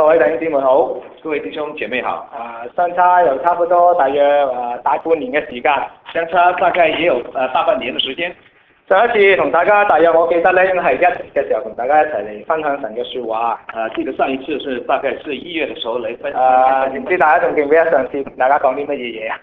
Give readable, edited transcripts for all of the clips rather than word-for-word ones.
各位弟兄姊妹好， 各位弟兄姐妹好。 相差又差不多大約大半年嘅時間， 相差大概也有大半年嘅時間。 上一次同大家大約我記得咧，應該係1月嘅時候同大家一齊嚟分享神嘅説話。 記得上一次是大概是1月嘅時候嚟分享。 唔知大家仲記唔記得上次同大家講啲乜嘢嘢啊？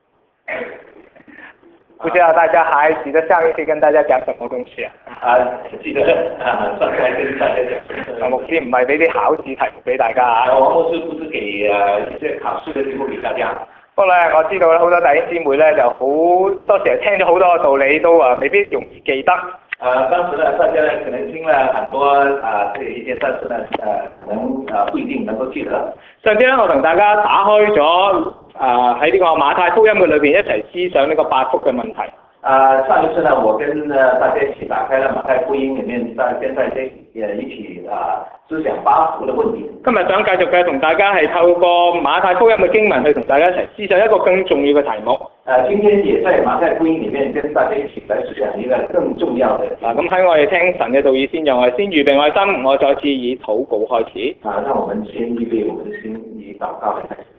不知道大家還記得上一次跟大家講什麼東西啊？ 記得上次跟大家講。 牧師唔係俾啲考試題目俾大家啊。 我牧師不是給一些考試嘅題目給大家。 不過咧，我知道咧好多弟兄姊妹咧就好多時候聽咗好多道理都未必容易記得。 當時呢，大家呢可能聽了很多這一些，但是呢可能不一定能夠記得。 上次咧，我同大家打開咗喺呢個馬太福音嘅裏邊一齊思想呢個八福嘅問題。 上一次呢，我跟大家一起打開了馬太福音裡面，跟大家一起思想八福嘅問題。今日想繼續嘅同大家係透過馬太福音嘅經文去同大家一齊思想一個更重要嘅題目。今天也在馬太福音裡面跟大家一起來思想一個更重要嘅。咁喺我哋聽神嘅道義先，讓我哋先預備我哋心，我再次以禱告開始。讓我們先預備我們的心，以禱告開始。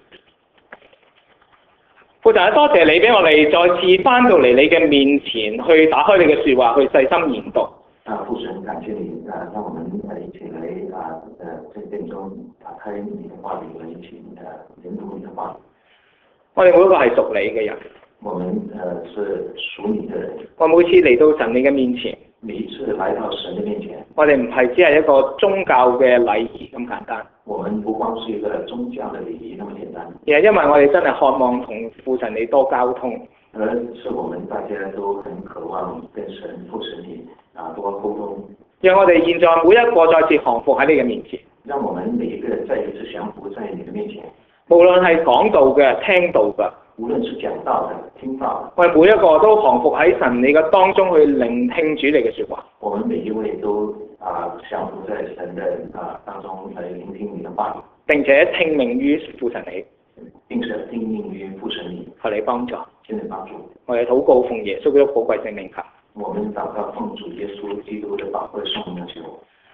父神，多謝你俾我哋再次翻到嚟你嘅面前，去打開你嘅説話，去細心研讀。父神，感謝你讓我們一起來在殿中打開你的話語，一起研讀你的話語。我哋每一個係屬你嘅人。我們是屬你的人。我每次嚟到神你嘅面前。每一次來到神嘅面前。我哋唔係只係一個宗教嘅禮儀咁簡單。我們不光是一個宗教的禮儀那麼簡單。而係因為我哋真係渴望同父神你多交通。而是我們大家都很渴望跟神父神你多溝通。讓我哋現在每一個再次降服喺你嘅面前。讓我們每一個再一次降服在你嘅面前。無論係講道嘅、聽道嘅，無論是講道嘅、聽道嘅，我哋每一個都降服喺神你嘅當中去聆聽主你嘅説話。我們每一位都降服在神的當中嚟聆聽你的話語，並且聽命於父神你，並且聽命於父神你，求你幫助，請你幫助。我哋禱告奉耶穌基督寶貴聖名求。我們禱告奉主耶穌基督的寶貴聖名求。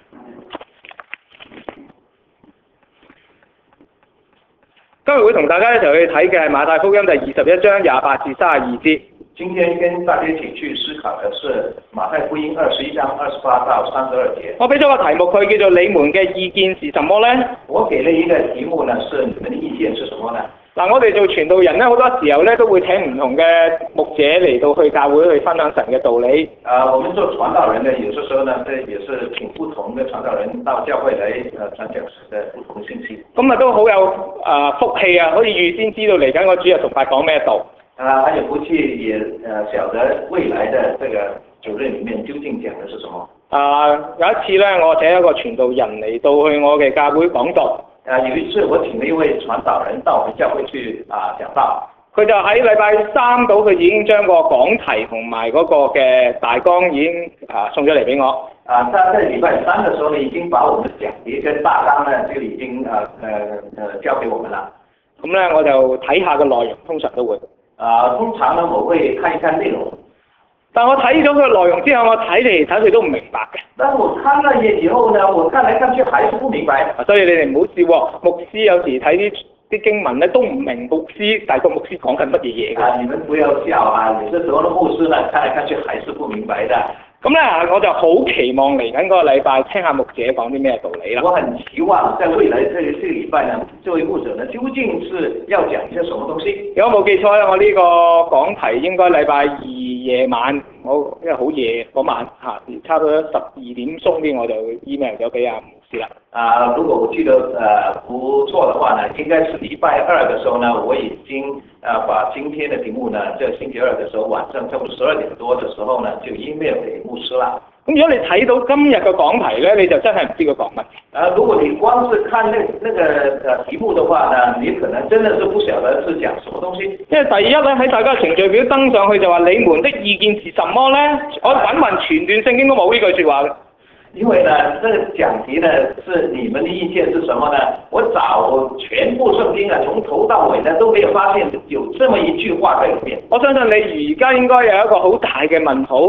今日會同大家一齊去睇嘅係馬太福音第21章28至32節。今天跟大家一起去思考嘅是馬太福音21章28到32節。我俾咗個題目佢叫做你們嘅意見是什麼呢？我給了一個題目呢，是你們的意見是什麼呢？嗱，我哋做傳道人咧，好多時候咧都會請唔同嘅牧者嚟到去教會去分享神嘅道理。我們做傳道人呢，有些時候呢，也是請不同嘅傳道人到教會嚟傳講神嘅不同信息。咁啊都好有福氣啊，可以預先知道嚟緊個主日崇拜講咩道。很有福氣，也曉得未來的這個主日裡面究竟講的是什麼。有一次咧，我請一個傳道人嚟到去我嘅教會講道。有一次我請了一位傳道人到我們教會去講道，佢就喺禮拜3度，佢已經將個講題同埋嗰個嘅大綱已經送咗嚟俾我。他在禮拜3嘅時候呢，已經把我們講題跟大綱呢，就已經交給我們啦。咁咧我就睇下個內容，通常都會。通常呢，我會看一看內容。但我睇咗佢嘅內容之後，我睇嚟睇去都唔明白嘅。但我看了以後呢，我看來看去還是不明白。所以你哋唔好笑喎，牧師有時睇啲經文咧都唔明牧師，大個牧師講緊乜嘢嘢嘅。你們不要笑啊！有些時候的牧師呢，看來看去還是不明白的。咁咧，我就好期望嚟緊嗰個禮拜聽下牧者講啲咩道理啦。我很期望在未來這個禮拜呢，這位牧者呢，究竟是要講一些什麼東西？如果冇記錯咧，我呢個講題應該禮拜2夜晚，因為好夜嗰晚差唔多12點鐘啲，我就 email 咗俾阿牧師啦。如果我記得不錯的話呢，應該是禮拜2的時候呢，我已經把今天的題目呢，這星期2的時候晚上差不多12點多的時候呢，就 email 給牧師啦。咁如果你睇到今日嘅講題呢，你就真係唔知佢講乜。如果你光是看那個題目的話呢，你可能真的是不曉得是講什麼東西。因為第一呢，喺大家程序表登上去就話你們的意見是什麼呢？我揾全段聖經都冇呢句説話嘅。因為呢，這個講題呢，是你們的意見是什麼呢？我找全部聖經啊，從頭到尾呢，都沒有發現有這麼一句話在裏面。我相信你而家應該有一個好大嘅問號。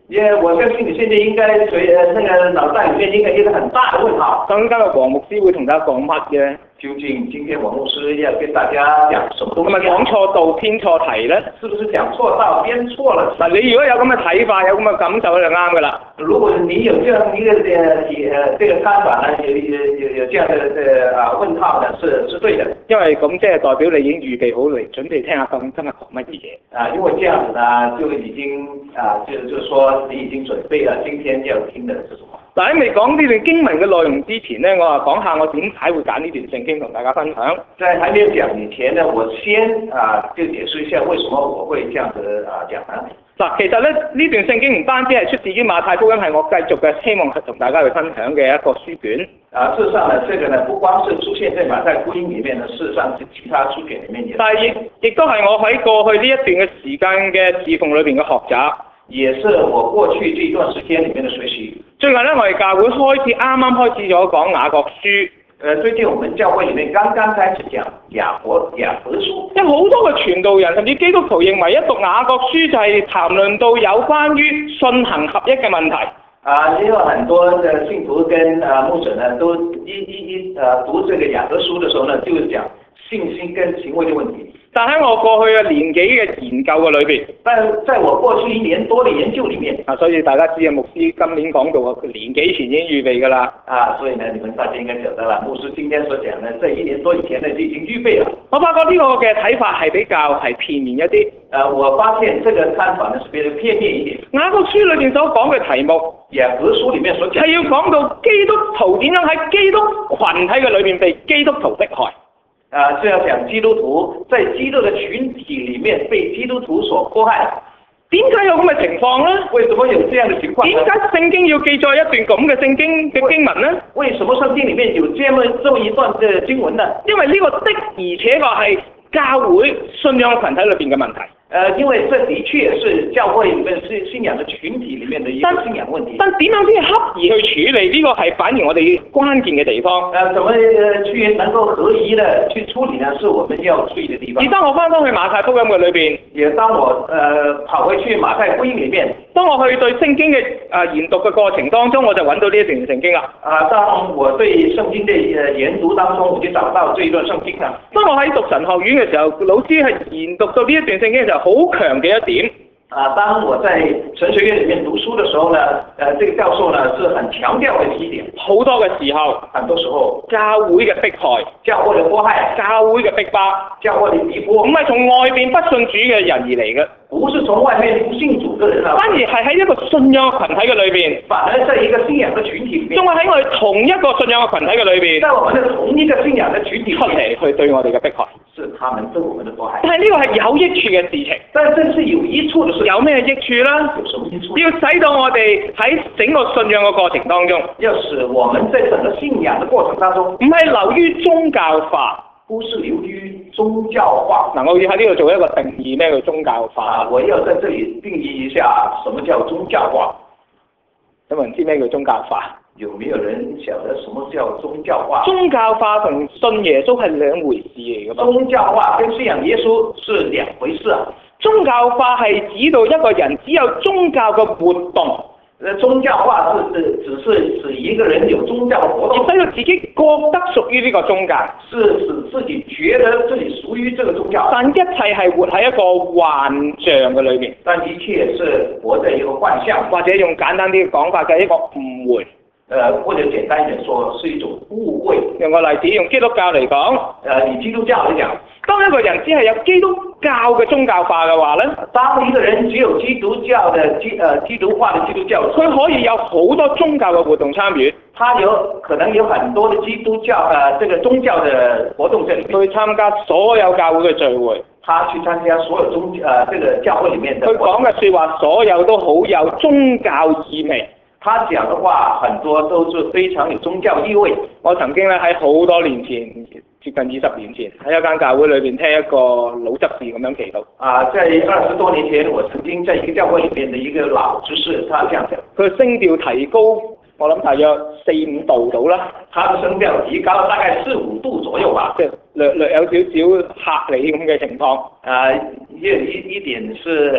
我相信你現在應該那個腦袋裡面應該一個很大的問號。 咁今日黃牧師會同大家講乜嘅？ 究竟今天黃牧師要跟大家講什麼東西？ 係咪講錯道編錯題咧？ 是不是講錯道編錯了？ 嗱，你如果有咁嘅睇法，有咁嘅感受就啱噶啦。 如果你有這樣一個這個看法呢，有這樣的問號呢，是對的。 因為咁即係代表你已經預備好嚟，準備聽下究竟今日講乜嘢。 因為這樣子呢，就已經就是說你已經準備了今天要聽的是什麼。 嗱，喺未講呢段經文嘅內容之前呢，我話講下我點解會揀呢段聖經同大家分享。 在還沒有講以前呢，我先就解釋一下為什麼我會這樣子講呢？ 嗱，其實咧呢段聖經唔單止係出自於馬太福音，係我繼續嘅希望同大家去分享嘅一個書卷。 事實上呢，這個呢不光是出現在馬太福音裡面呢，事實上是其他書卷裡面也。但係亦都係我喺過去呢一段嘅時間嘅侍奉裏邊嘅學習， 也是我過去這一段時間裡面嘅學習。 最近咧，我哋教會啱啱開始咗講雅各書。 最近我們教會裡面剛剛開始講雅各書。 有好多嘅傳道人甚至基督徒認為一讀雅各書就係談論到有關於信行合一嘅問題。 也有很多嘅信徒跟牧者呢，都讀這個雅各書嘅時候呢，就是講信心跟行為嘅問題。 但喺我過去嘅年幾嘅研究嘅裏邊， 但在我過去1年多嘅研究裡面， 所以大家知啊，牧師今年講到啊，年幾前已經預備㗎啦。 所以呢，你們大家應該曉得啦，牧師今天所講呢，在1年多以前呢，就已經預備了。 我發覺呢個嘅睇法係比較係片面一啲。 我發現這個看法呢，是比較片面一點。 雅各書裏邊所講嘅題目， 雅各書裡面所講係要講到基督徒點樣喺基督群體嘅裏邊被基督徒迫害。 就要講基督徒在基督的群體裡面被基督徒所迫害。 點解有咁嘅情況呢？ 為什麼有這樣的情況？ 點解聖經要記載一段咁嘅聖經嘅經文呢？ 為什麼聖經裡面有這麼一段嘅經文呢？ 因為呢個的而且確係教會信仰群體裏邊嘅問題。 因為這的確是教會裡面信仰的群體裡面的一個信仰問題。 但點樣先恰宜去處理呢個係反而我哋關鍵嘅地方。 怎麼去能夠合宜的去處理呢？是我們要注意的地方。 而當我翻返去馬太福音嘅裏邊， 也當我跑回去馬太福音裡面， 當我去對聖經嘅研讀嘅過程當中，我就揾到呢一段聖經啦。 當我對聖經嘅研讀當中，我就找到這一段聖經啦。 當我喺讀神學院嘅時候，老師係研讀到呢一段聖經嘅時候，好強嘅一點。 當我在神學院裡面讀書的時候呢，這個教授呢是很強調嘅一點。 好多嘅時候， 很多時候， 教會嘅迫害， 教會嘅迫害， 教會嘅逼迫， 教會嘅逼迫， 唔係從外邊不信主嘅人而嚟嘅， 不是從外面不信主嘅人啊， 反而係喺一個信仰嘅群體嘅裏邊， 反而在一個信仰嘅群體裡面， 仲係喺我哋同一個信仰嘅群體嘅裏邊， 在我們的同一個信仰嘅群體出嚟去對我哋嘅迫害， 是他們對我們的迫害。 但係呢個係有益處嘅事情， 但這是有益處嘅事。 有咩益處呢？ 有什麼益處？ 要使到我哋喺整個信仰嘅過程當中， 要使我們在整個信仰嘅過程當中， 唔係流於宗教化。 不是流於宗教化。 嗱，我要喺呢度做一個定義，咩叫宗教化？ 我要在這裡定義一下什麼叫宗教化。 有冇人知咩叫宗教化？ 有沒有人曉得什麼叫宗教化？ 宗教化同信耶穌係兩回事嚟㗎嘛？ 宗教化跟信仰耶穌是兩回事啊。宗教化係指到一個人只有宗教嘅活動。 宗教化只是指一個人有宗教的活動， 而使到自己覺得屬於呢個宗教， 是使自己覺得自己屬於這個宗教。 但一切係活喺一個幻象嘅裏面， 但一切是活在一個幻象， 或者用簡單啲嘅講法嘅一個誤會。 或者簡單一點說，是一種誤會。 用個例子，用基督教嚟講， 以基督教嚟講， 當一個人只係有基督教嘅宗教化嘅話咧， 當一個人只有基督教嘅基督化嘅基督教， 佢可以有好多宗教嘅活動參與， 他可能有很多嘅基督教這個宗教嘅活動在裡面， 去參加所有教會嘅聚會， 他去參加所有這個教會裡面的， 佢講嘅説話所有都好有宗教意味。 他講的話很多都是非常有宗教意味。 我曾經咧喺好多年前，接近20年前，喺一間教會裏邊聽一個老執事咁樣祈禱。 在20多年前，我曾經在一個教會裏面的一個老執事，他這樣講。佢聲調提高，我諗大約4-5度到啦。 他的聲調提高大概4-5度左右吧。 即係略有少少嚇你咁嘅情況。 一點是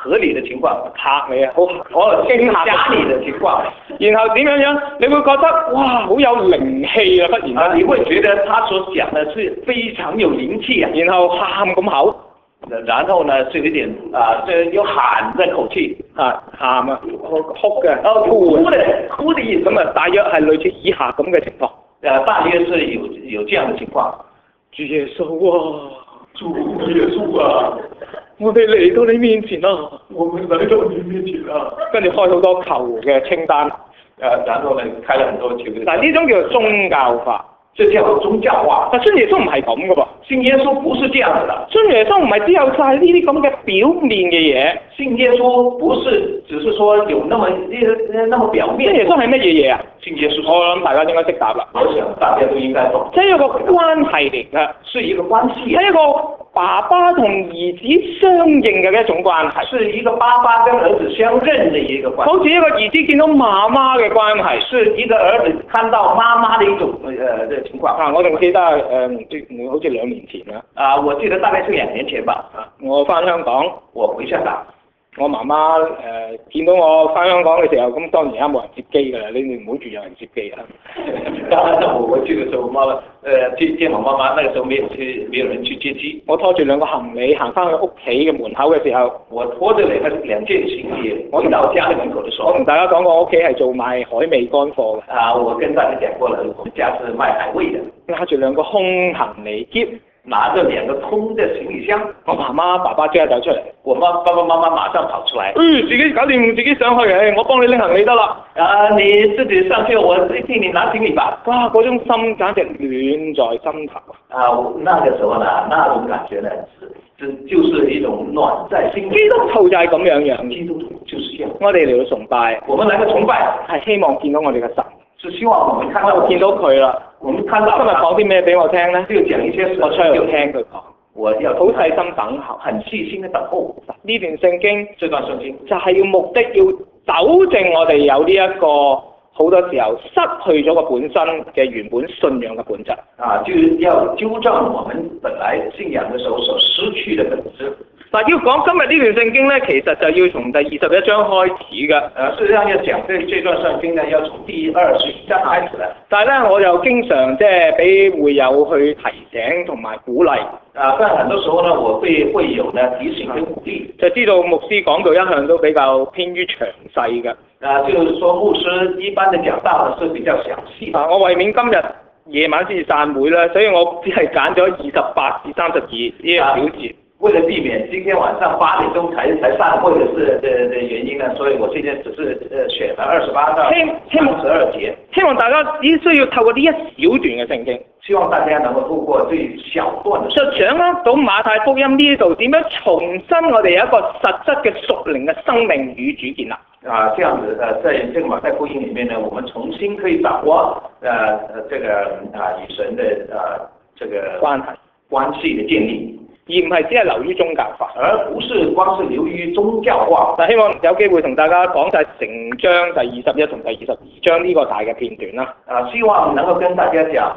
合理的情況， 嚇你啊，好驚嚇家裏的情況， 然後點樣？你會覺得哇，好有靈氣啊！忽然你會覺得他所講的是非常有靈氣啊， 然後喊咁口， 然後呢是有點有喊嘅口氣， 喊啊，哭嘅， 哭的意思， 咁啊，大約係類似以下咁嘅情況。 大約是有這樣的情況。 主耶穌啊， 主耶穌啊， 我哋嚟到你面前啦， 我們來到你面前啦。 跟住開好多求嘅清單， 然後呢開了很多求嘅。 嗱，呢種叫做宗教化。 這叫宗教化。 但信耶穌唔係咁噶噃， 信耶穌不是這樣子的。 信耶穌唔係只有晒呢啲咁嘅表面嘅嘢。 信耶穌不是只是說有那麼表面。 信耶穌係乜嘢嘢啊？ 信耶穌， 我諗大家應該識答啦。 我想大家都應該懂。 即係一個關係嚟㗎， 是一個關係。 係一個爸爸同兒子相應嘅一種關係。 是一個爸爸跟兒子相認嘅一個關係。 好似一個兒子見到媽媽嘅關係， 是一個兒子看到媽媽嘅一種情況。 我仲記得好似2年前啦。 我記得大概是2年前吧。 我翻香港， 我回香港。 我媽媽見到我翻香港嘅時候，咁當然而家冇人接機㗎啦，你哋唔好住有人接機啊。 我去嘅時候，媽媽見我媽媽，那個時候沒有人去接機。 我拖住2個行李行翻去屋企嘅門口嘅時候， 我拖着兩件行李，我到家嘅門口嘅時候， 我同大家講過，我屋企係做賣海味乾貨嘅。 我跟大家講過了，我們家是賣海味嘅。 拉住2個空行李篋， 拿着2個空的行李箱， 我媽媽爸爸即刻走出嚟， 我爸爸媽媽馬上跑出來， 自己搞掂，自己上去，我幫你拎行李得啦。 你自己上去，我替你拿行李吧。 哇，嗰種心簡直暖在心頭。 那個時候呢，那種感覺呢，就是一種暖在心頭。 基督徒就係咁樣， 基督徒就是這樣。 我哋嚟到崇拜， 我們來到崇拜， 係希望見到我哋嘅神。 是希望我們看到見到佢啦。 我們看到今日講啲咩俾我聽呢？ 就講一些事， 我出去聽佢講。 我要好細心等候， 很細心的等候。 呢段聖經， 這段聖經就係要目的要糾正我哋有呢一個好多時候失去咗個本身嘅原本信仰嘅本質。 就要糾正我們本來信仰嘅時候所失去嘅本質。 嗱，要講今日呢段聖經咧，其實就要從第21章開始嘅。 實際上要講這段聖經呢，要從第21章開始啦。 但係咧，我就經常即係俾會友去提醒同埋鼓勵。 但很多時候呢，我會有呢提醒跟鼓勵。 就知道牧師講道一向都比較偏於詳細嘅。 就是說牧師一般的講道呢是比較詳細。 我為免今日夜晚先至散會啦，所以我只係揀咗28至32呢個小節。 為了避免今天晚上8點鐘才散會的原因呢，所以我現在只是選了28到32節。 希望大家只需要透過呢一小段嘅聖經， 希望大家能夠透過這一小段的， 就掌握到馬太福音呢度點樣重新我哋有一個實質嘅屬靈嘅生命與主建立。 這樣子在這個馬太福音裡面呢，我們重新可以掌握這個與神的這個關係的建立。 而唔係只係流於宗教化， 而不是光是流於宗教化。 希望有機會同大家講晒成章第21同第22章呢個大嘅片段啦。 希望能夠跟大家講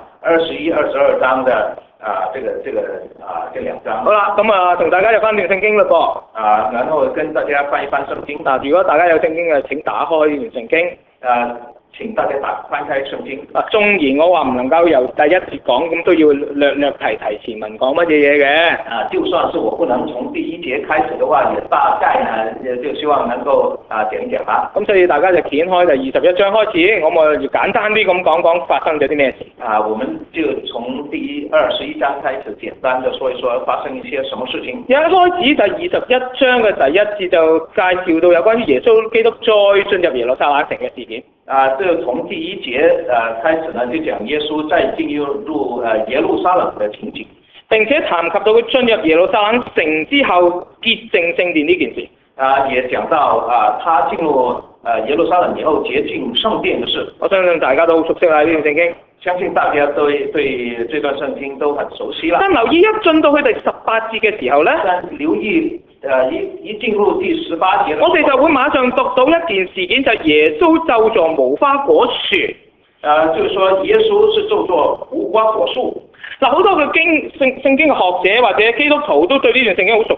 21、22章的這兩章。 好啦，咁同大家就翻段聖經嘞噃。 然後跟大家翻一翻聖經。 如果大家有聖經嘅，請打開呢段聖經。 請大家翻開聖經。 縱然我話唔能夠由第一節講，咁都要略提前文講乜嘢嘅。 就算是我不能從第1節開始的話，也大概呢就希望能夠講一講啦。 咁所以大家就掀開第21章開始，我哋要簡單啲咁講發生咗啲咩事。 我們就從第21章開始，簡單的說一說發生一些什麼事情。 一開始第21章嘅第1節就介紹到有關於耶穌基督再進入耶路撒冷城嘅事件。 這從第1節開始呢，就講耶穌再進入耶路撒冷嘅情景。 並且談及到佢進入耶路撒冷城之後潔淨聖殿呢件事。 也講到他進入耶路撒冷以後潔淨聖殿嘅事。 我相信大家都好熟悉啦呢段聖經。 相信大家對這段聖經都很熟悉啦。 但留意一進到去第18節嘅時候呢， 留意一進入第18節， 我哋就會馬上讀到一件事件，就係耶穌就坐無花果樹。 就是說耶穌是就坐無花果樹。 好多嘅聖經嘅學者或者基督徒都對呢段聖經好熟悉。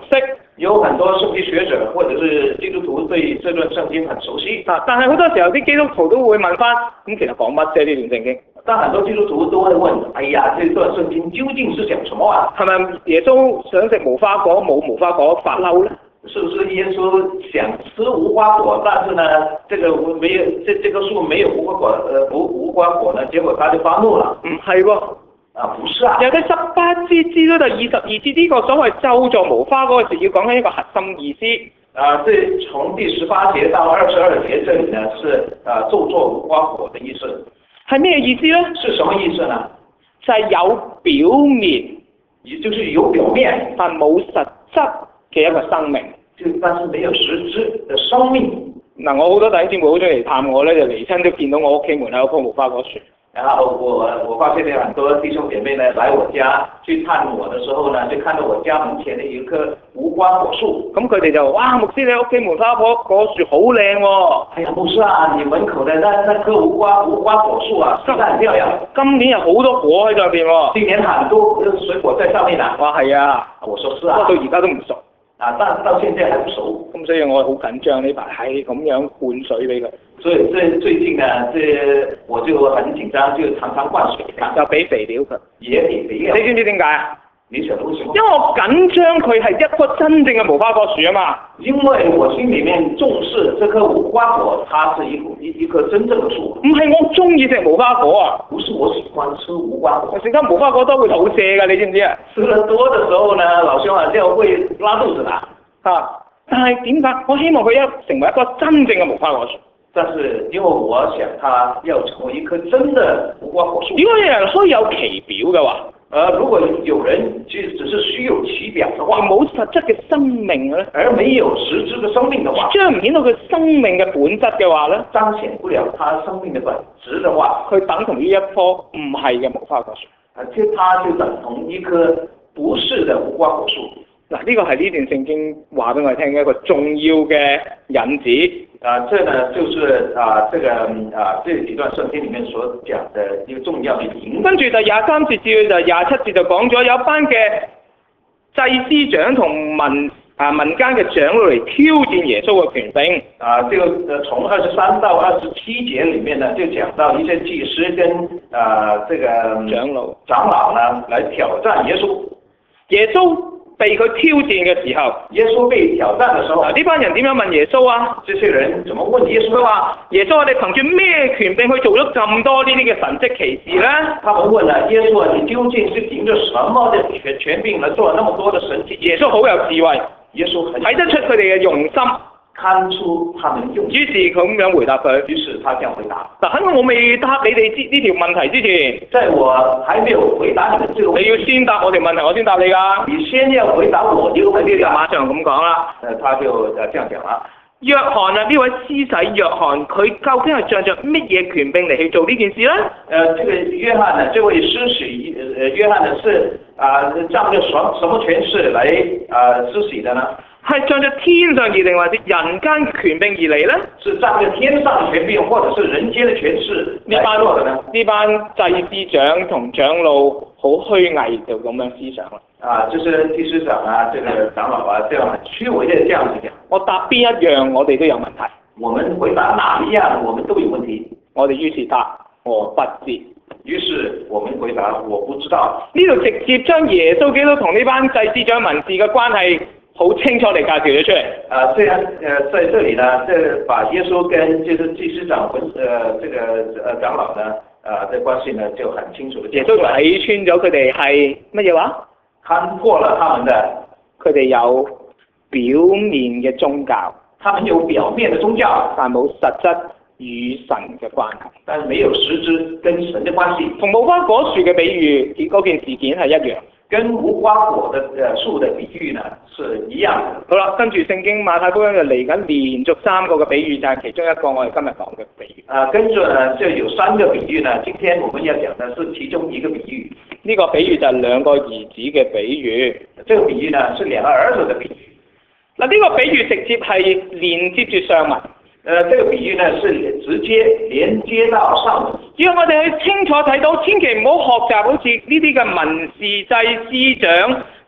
有很多聖經學者或者是基督徒對這段聖經很熟悉。 但係好多時候啲基督徒都會問翻，咁其實講乜啫呢段聖經？ 但很多基督徒都會問：哎呀，這段聖經究竟是講什麼啊？ 係咪耶穌想食無花果冇無花果發嬲咧？ 是不是耶穌想吃無花果，但是呢，這個沒有這個樹沒有無花果呢，結果他就發怒了？ 唔係喎。 啊，不是啊。 由第18節至到第22節呢個所謂咒詛無花果嘅字，要講緊一個核心意思。 啊，這從第18節到22節這裡呢，是咒詛無花果的意思。 係咩意思呢？ 是什麼意思呢？ 就係有表面， 也就是有表面， 但冇實質嘅一個生命。 但是沒有實質的生命。 嗱，我好多弟兄姊妹好中意嚟探我咧，就嚟親都見到我屋企門口有棵無花果樹。 然後我發現有很多弟兄姐妹呢來我家去探我的時候呢，就看到我家門前呢有一棵無花果樹。咁佢哋就哇，牧師你屋企門口棵果樹好靚喎。 哎呀，牧師啊，你門口的那棵無花果樹啊，實在很漂亮。 今年有好多果喺上邊喎。 今年很多水果在上面啊。 哇，係啊。 我說是啊。 不過到而家都唔熟。 啊，但到現在還不熟。 咁所以我好緊張呢排係咁樣灌水俾佢。 所以最近呢，我就很緊張，就常常灌水。 就俾肥料佢。 也俾肥料。 你知唔知點解啊？ 你曉得為什麼？ 因為我緊張佢係一棵真正嘅無花果樹啊嘛。 因為我心裡面重視這棵無花果，它是一棵真正的樹。 唔係我中意食無花果啊。 不是我喜歡吃無花果。 食得無花果都會肚瀉㗎，你知唔知啊？ 吃得多的時候呢，老兄啊，就會拉肚子啦。 但係點解？我希望佢成為一棵真正嘅無花果樹。 但是因為我想它要成為一棵真的無花果樹。 如果有人虛有其表嘅話， 如果有人只是虛有其表的話， 冇實質嘅生命咧， 而沒有實質嘅生命的話， 彰唔顯到佢生命嘅本質嘅話咧， 彰顯不了他生命的本質的話， 佢等同於一棵唔係嘅無花果樹。 它就等同一棵不是的無花果樹。 嗱，呢個係呢段聖經話俾我哋聽嘅一個重要嘅引子。 這呢就是這幾段聖經裡面所講的一個重要嘅引。跟住第23節至到第27節就講咗有班嘅祭司長同民間嘅長老嚟挑戰耶穌嘅權柄。 就從23到27節裡面呢，就講到一些祭司跟這個長老呢來挑戰耶穌。 耶穌被佢挑戰嘅時候， 耶穌被挑戰嘅時候， 呢班人點樣問耶穌啊？ 這些人怎麼問耶穌？佢話： 耶穌，我哋憑住咩權柄去做咗咁多呢啲嘅神蹟奇事咧？ 他們問啊，耶穌，你究竟是憑着什麼嘅權柄來做那麼多的神蹟？ 耶穌好有智慧， 耶穌睇得出佢哋嘅用心， 看出他們用心。 於是佢咁樣回答佢。 於是他這樣回答。 嗱，喺我未答你哋呢條問題之前， 在我還沒有回答你們這個問題， 你要先答我條問題，我先答你㗎。 你先要回答我呢個問題， 就馬上咁講啦。 他就這樣講啦。 約翰啊，呢位施洗約翰，佢究竟係仗着乜嘢權柄嚟去做呢件事咧？ 這個約翰呢，這位施洗約翰呢，是仗着什麼權勢來施洗的呢？係仗着天上而定，還是人間權柄而嚟咧？ 是仗着天上的權柄，或者是人間的權勢來做的呢？ 呢班祭司長同長老好虛偽就咁樣思想啦。 就是祭司長啊，這個長老啊，這樣很虛偽的這樣子講。 我答邊一樣，我哋都有問題。 我們回答哪一樣，我們都有問題。 我哋於是答我不知。 於是我們回答我不知道。 呢度直接將耶穌基督同呢班祭司長文士嘅關係好清楚地介紹咗出嚟。 這樣在這裡呢，把耶穌跟就是祭司長這個長老呢，的關係呢就很清楚的。 耶穌睇穿咗佢哋係乜嘢話？ 看破了他們的， 佢哋有表面嘅宗教， 他們有表面的宗教， 但冇實質與神嘅關係， 但沒有實質跟神的關係。 同無花果樹嘅比喻嗰件事件係一樣。 跟無花果的樹的比喻呢是一樣的。 好啦，跟住聖經馬太福音就嚟緊連續3個嘅比喻，就係其中一個我哋今日講嘅比喻。 跟住呢就有3個比喻呢，今天我們要講的是其中一個比喻。 呢個比喻就係2個兒子嘅比喻。 這個比喻呢是2個兒子的比喻。 嗱，呢個比喻直接係連接住上文。 這個比喻呢是直接連接到上文。 要我哋去清楚睇到，千祈唔好學習好似呢啲嘅文士祭司長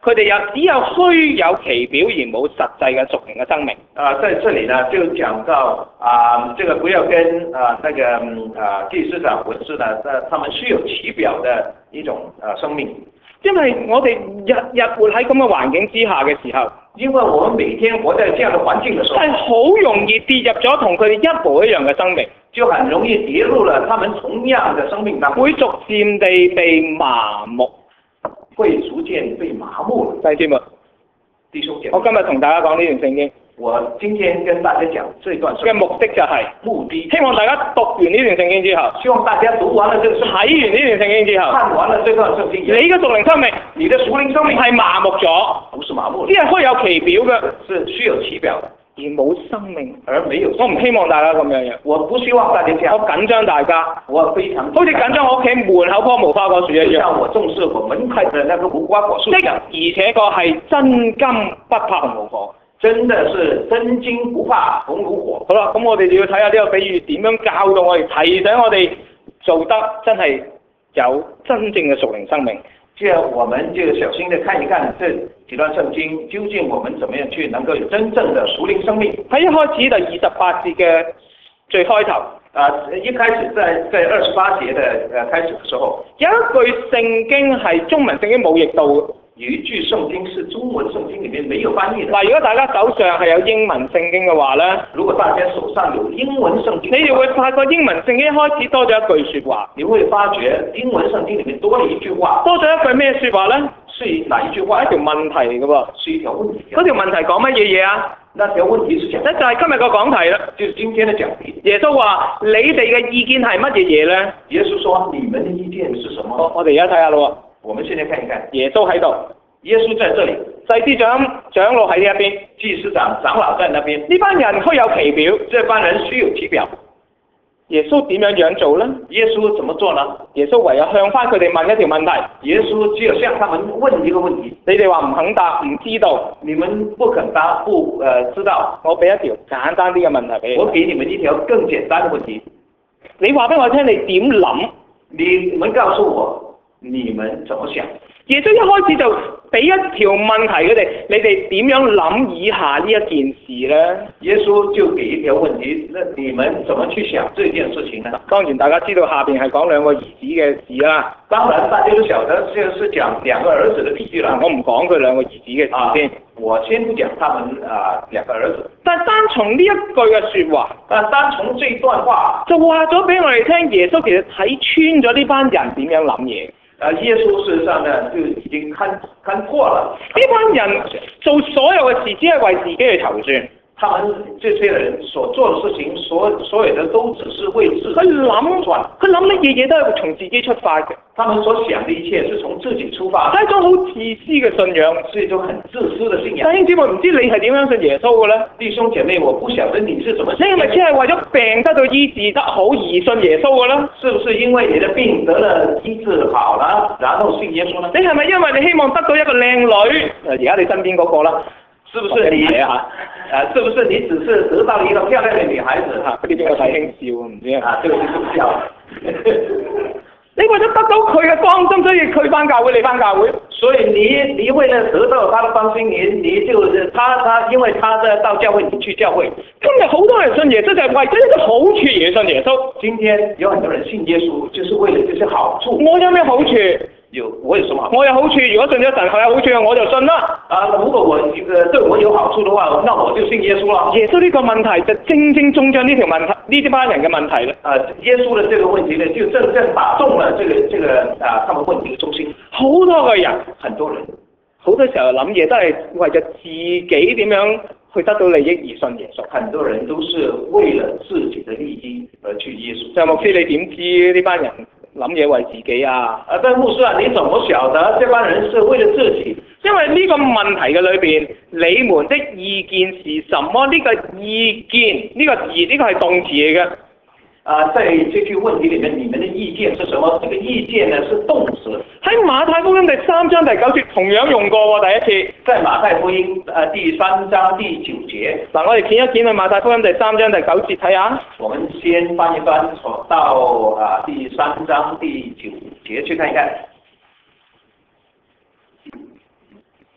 佢哋只有虛有其表而冇實際嘅屬靈嘅生命。 在這裡呢就講到這個不要跟那個祭司長文士呢，他們虛有其表的一種生命。 因為我哋日日活喺咁嘅環境之下嘅時候， 因為我們每天活在這樣的環境嘅時候， 係好容易跌入咗同佢哋一模一樣嘅生命， 就很容易跌入了他們同樣的生命當中， 會逐漸地被麻木， 會逐漸被麻木。 弟兄姊妹， 弟兄姐妹， 我今日同大家講呢段聖經， 我今天跟大家講這段嘅目的就係目的， 希望大家讀完呢段聖經之後， 希望大家讀完了這個聖經， 睇完呢段聖經之後， 看完了這段聖經， 你嘅屬靈生命， 你的屬靈生命係麻木咗， 不是麻木， 只係虛有其表嘅， 是虛有其表的， 而冇生命， 而沒有。 我唔希望大家咁樣樣， 我不希望大家這樣， 我緊張大家， 我非常好似緊張我屋企門口棵無花果樹一樣， 像我重視我門口的那個無花果樹一樣， 而且個係真金不怕紅爐火。 真的是真金不怕紅爐火。 好啦，咁我哋就要睇下呢個比喻點樣教導我哋，提醒我哋做得真係有真正嘅屬靈生命。 這樣我們就小心地看一看這幾段聖經，究竟我們怎麼樣去能夠有真正的屬靈生命。 喺一開始第28節嘅最開頭， 一開始在28節的開始的時候， 有一句聖經係中文聖經冇譯到嘅。 有一句聖經是中文聖經裡面沒有翻譯的。 嗱，如果大家手上係有英文聖經嘅話咧， 如果大家手上有英文聖經， 你哋會發覺英文聖經一開始多咗一句説話。 你會發覺英文聖經裡面多了一句話。 多咗一句咩説話咧？ 是哪一句話？ 一條問題嚟嘅喎。 是一條問題。 嗰條問題講乜嘢嘢啊？ 那條問題是講， 就係今日個講題啦。 就是今天的講題。 耶穌話：你哋嘅意見係乜嘢嘢咧？ 耶穌說：你們的意見是什麼？ 我哋而家睇下咯。 我們現在看一看。 耶穌喺度。 耶穌在這裡， 祭司長老喺呢一邊， 祭司長老在那邊。 呢班人虛有其表， 這班人虛有其表。 耶穌點樣做呢？ 耶穌怎麼做呢？ 耶穌唯有向翻佢哋問一條問題。 耶穌只有向他們問一個問題。 你哋話唔肯答，唔知道。 你們不肯答，不知道。 我俾一條簡單啲嘅問題俾你。 我給你們一條更簡單的問題。 你話俾我聽，你點諗？ 你們告訴我，你們怎麼想？ 耶穌一開始就俾一條問題佢哋，你哋點樣諗以下呢一件事呢？ 耶穌就給一條問題，那你們怎麼去想這件事情呢？ 當然大家知道下邊係講兩個兒子嘅事啦。 當然大家都曉得，這是講兩個兒子的事啦。 我唔講佢兩個兒子嘅事先。 我先不講他們兩個兒子。但單從呢一句嘅説話， 單從這段話就話咗俾我哋聽，耶穌其實睇穿咗呢班人點樣諗嘢。 耶穌事實上呢就已經看破了， 呢班人做所有嘅事只係為自己去籌算。 他們這些人所做的事情，所有的都只是為自己佢諗乜嘢都係從自己出發嘅。 他們所想的一切是從自己出發， 係一種好自私嘅信仰， 是一種很自私的信仰。 弟兄姊妹，唔知你係點樣信耶穌嘅咧？ 弟兄姐妹，我不曉得你是怎麼信。 你係咪只係為咗病得到醫治得好而信耶穌嘅咧？ 是不是因為你的病得了醫治好了，然後信耶穌呢？ 你係咪因為你希望得到一個靚女？而家你身邊嗰個啦， 是不是你是不是你只是得到了一個漂亮的女孩子？ 嗰啲邊個睇輕笑唔知啊？ 這個就是笑。 你為咗得到佢嘅關心，所以佢返教會，你返教會。 所以你為了得到他的關心，你就他因為他到教會，你去教會。 今日好多人信耶穌就係為咗一個好處而信耶穌。 今天有很多人信耶穌，就是為了這些好處。 我有咩好處？ 我有什麼好處？ 我有好處，如果信咗神後有好處，我就信啦。 如果我對我有好處的話，那我就信耶穌啦。 耶穌呢個問題就正正中咗呢條問題，呢班人嘅問題啦。 耶穌的這個問題呢，就正正打中了這個他們問題的中心。 好多個人， 很多人， 好多時候諗嘢都係為咗自己點樣去得到利益而信耶穌。 很多人都是為了自己的利益而去耶穌。 就牧師，你點知呢班人諗嘢為自己啊？ 但牧師啊，你怎麼曉得這班人是為了自己？ 因為呢個問題嘅裏邊，你們的意見是什麼？呢個意見呢個字，呢個係動詞嚟嘅。 在這句問題裡面，你們的意見是什麼？這個意見呢是動詞。 喺馬太福音第3章第9節同樣用過喎，第一次。 在馬太福音第3章第9節。 嗱，我哋見一見去馬太福音第3章第9節睇下。 我們先翻一翻，到第3章第9節去看一看。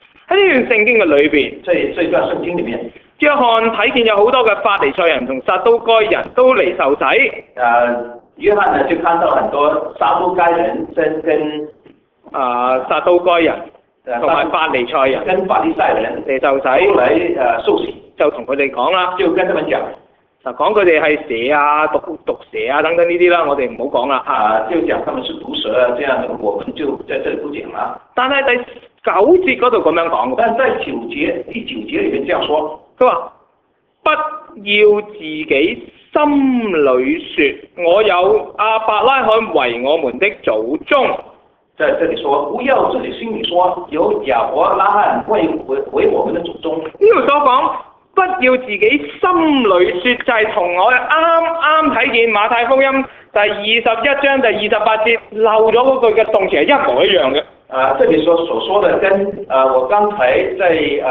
段聖經嘅裏邊， 這段聖經裡面， 約翰睇見有好多嘅法利賽人同撒都該人都嚟受洗。 約翰呢就看到很多撒都該人跟撒都該人同埋法利賽人跟法利賽人嚟受洗， 都嚟受洗， 就同佢哋講啦， 就跟他們講。 講佢哋係蛇啊、毒蛇啊等等呢啲啦，我哋唔好講啦。 就講他們是毒蛇啊，這樣的我們就在這裡不講啦。 但係第9節嗰度咁樣講嘅。 但在第9節裡面這樣說， 佢話不要自己心裏說，我有亞伯拉罕為我們的祖宗。 在這裡說，不要自己心裡說，有亞伯拉罕為我們的祖宗。 呢度所講，不要自己心裏說，就係同我啱睇見馬太福音第21章第28節漏咗嗰句嘅動詞係一模一樣嘅。 這裡所說的跟我剛才在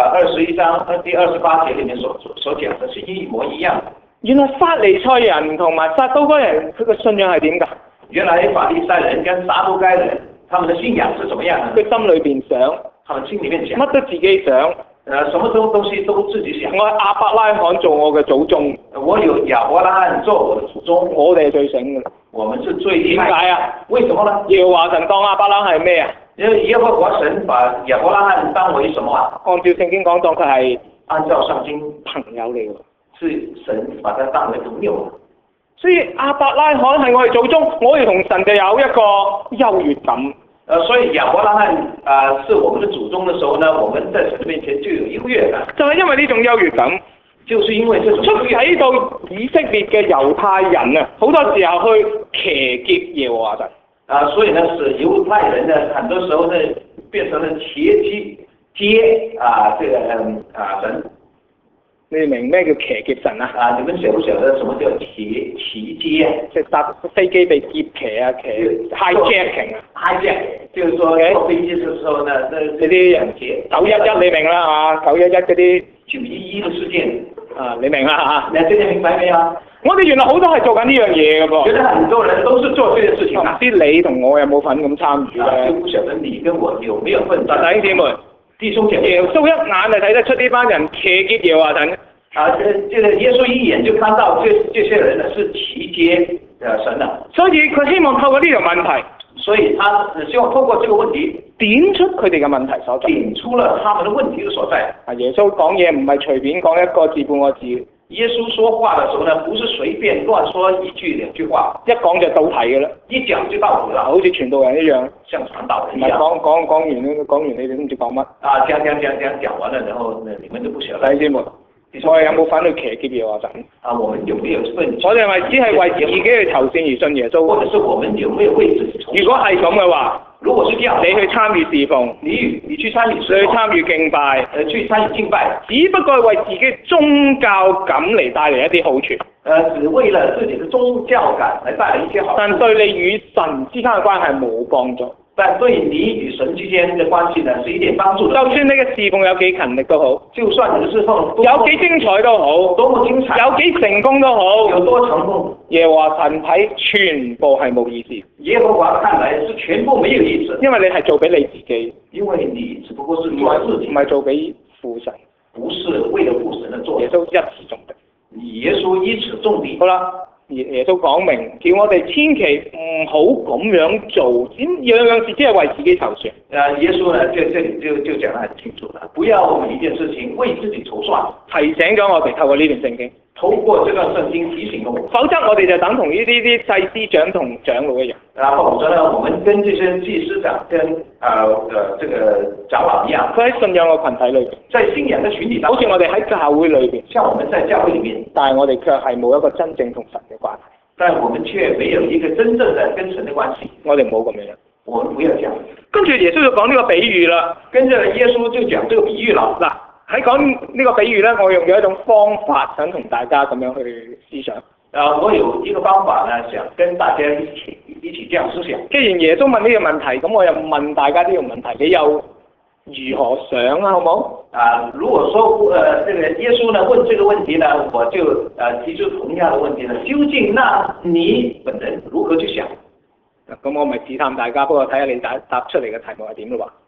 21章第28節裡面所講的是一模一樣。 原來法利賽人同埋撒都該人佢嘅信仰係點㗎？ 原來法利賽人跟撒都該人，他們的信仰是怎麼樣呢？ 佢心裏邊想， 他們心裡面想， 乜都自己想。 什麼東西都自己想。 我係亞伯拉罕做我嘅祖宗， 我有亞伯拉罕做我的祖宗， 我哋係最醒嘅。 我們是最厲害。 點解啊？ 為什麼呢？ 耶和華神當亞伯拉罕係咩啊？ 因為耶和華神把亞伯拉罕當為什麼啊？ 按照聖經講，當佢係按照聖經朋友嚟喎。 是神把他當為朋友。 所以亞伯拉罕係我哋祖宗，我哋同神就有一個優越感。 所以亞伯拉罕是我們的祖宗的時候呢，我們在神面前就有優越感。 就係因為呢種優越感， 就是因為這種促使到以色列嘅猶太人啊，好多時候去騎劫耶和華神。 所以呢，是猶太人呢，很多時候呢，變成了騎劫這個神。 你哋明咩叫騎劫神啊？ 你們曉不曉得什麼叫騎劫？ 即係搭飛機被劫騎啊，hijacking 啊 ，hijack，就是說坐飛機嘅時候呢，呢啲人911你明啦嚇，911嗰啲 911嘅事件你明啦嚇？ 你真係明白未啊？ 我哋原來好多係做緊呢樣嘢嘅噃。 原來很多人都是做這件事情啊。 唔知你同我有冇份咁參與咧？ 就不曉得你跟我有沒有份？ 弟兄姊妹， 弟兄姐妹， 耶穌一眼就睇得出呢班人騎劫耶和華神。 這個耶穌一眼就看到這些人呢是騎劫神的， 所以佢希望透過呢條問題， 所以他希望透過這個問題點出佢哋嘅問題所在， 點出了他們的問題的所在。 耶穌講嘢唔係隨便講一個字半個字。 耶穌說話的時候呢，不是隨便亂說一句兩句話， 一講就到題嘅啦， 一講就到題啦， 好似傳道人一樣， 像傳道人一樣。 講完你哋都唔知講乜。 講完了，然後你們都不曉得。 弟兄姊妹，我哋有冇反對騎劫耶和華神？ 我們有沒有份？ 我哋係咪只係為自己去投獻而信耶穌？ 或者是我們有沒有為自己？ 如果係咁嘅話， 如果是這樣， 你去參與侍奉， 你去參與， 你去參與敬拜， 去參與敬拜， 只不過係為自己宗教感嚟帶嚟一啲好處。 只為了自己的宗教感嚟帶來一些好處。 但對你與神之間嘅關係冇幫助。 但對你與神之間嘅關係呢，是一點幫助的。 就算你嘅侍奉有幾勤力都好， 就算你嘅侍奉有幾精彩都好， 多麼精彩， 有幾成功都好， 有多成功， 耶和華神睇全部係冇意思。 耶和華看來是全部沒有意思， 因為你係做俾你自己， 因為你只不過是做自己， 唔係做俾父神， 不是為了父神而做。 耶穌一詞中的， 耶穌一詞中的。 好啦。耶穌講明，叫我哋千祈唔好咁樣做，樣樣事只係為自己籌算。 耶穌呢，這裡就講得很清楚啦，不要每一件事情為自己籌算， 提醒咗我哋透過呢段聖經， 透過這個聖經提醒我們， 否則我哋就等同於呢啲祭司長同長老一樣。 否則呢，我們跟這些祭司長跟這個長老一樣， 佢喺信仰嘅群體裏邊， 在信仰嘅群體當中， 好似我哋喺教會裏邊， 像我們在教會裡面， 但係我哋卻係冇一個真正同神嘅關係。 但我們卻沒有一個真正的跟神的關係。 我哋唔好咁樣。 我們不要這樣。 跟住耶穌就講呢個比喻啦， 跟住耶穌就講這個比喻啦。 嗱，喺講呢個比喻咧，我用咗一種方法想同大家咁樣去思想。 我有一個方法呢，想跟大家一起這樣思想。 既然耶穌問呢個問題，咁我又問大家呢個問題，你又如何想啊？好冇？ 如果說這個耶穌呢問這個問題呢，我就提出同樣的問題呢，究竟那你本人如何去想？ 咁我咪試探大家，不過睇下你答出嚟嘅題目係點咯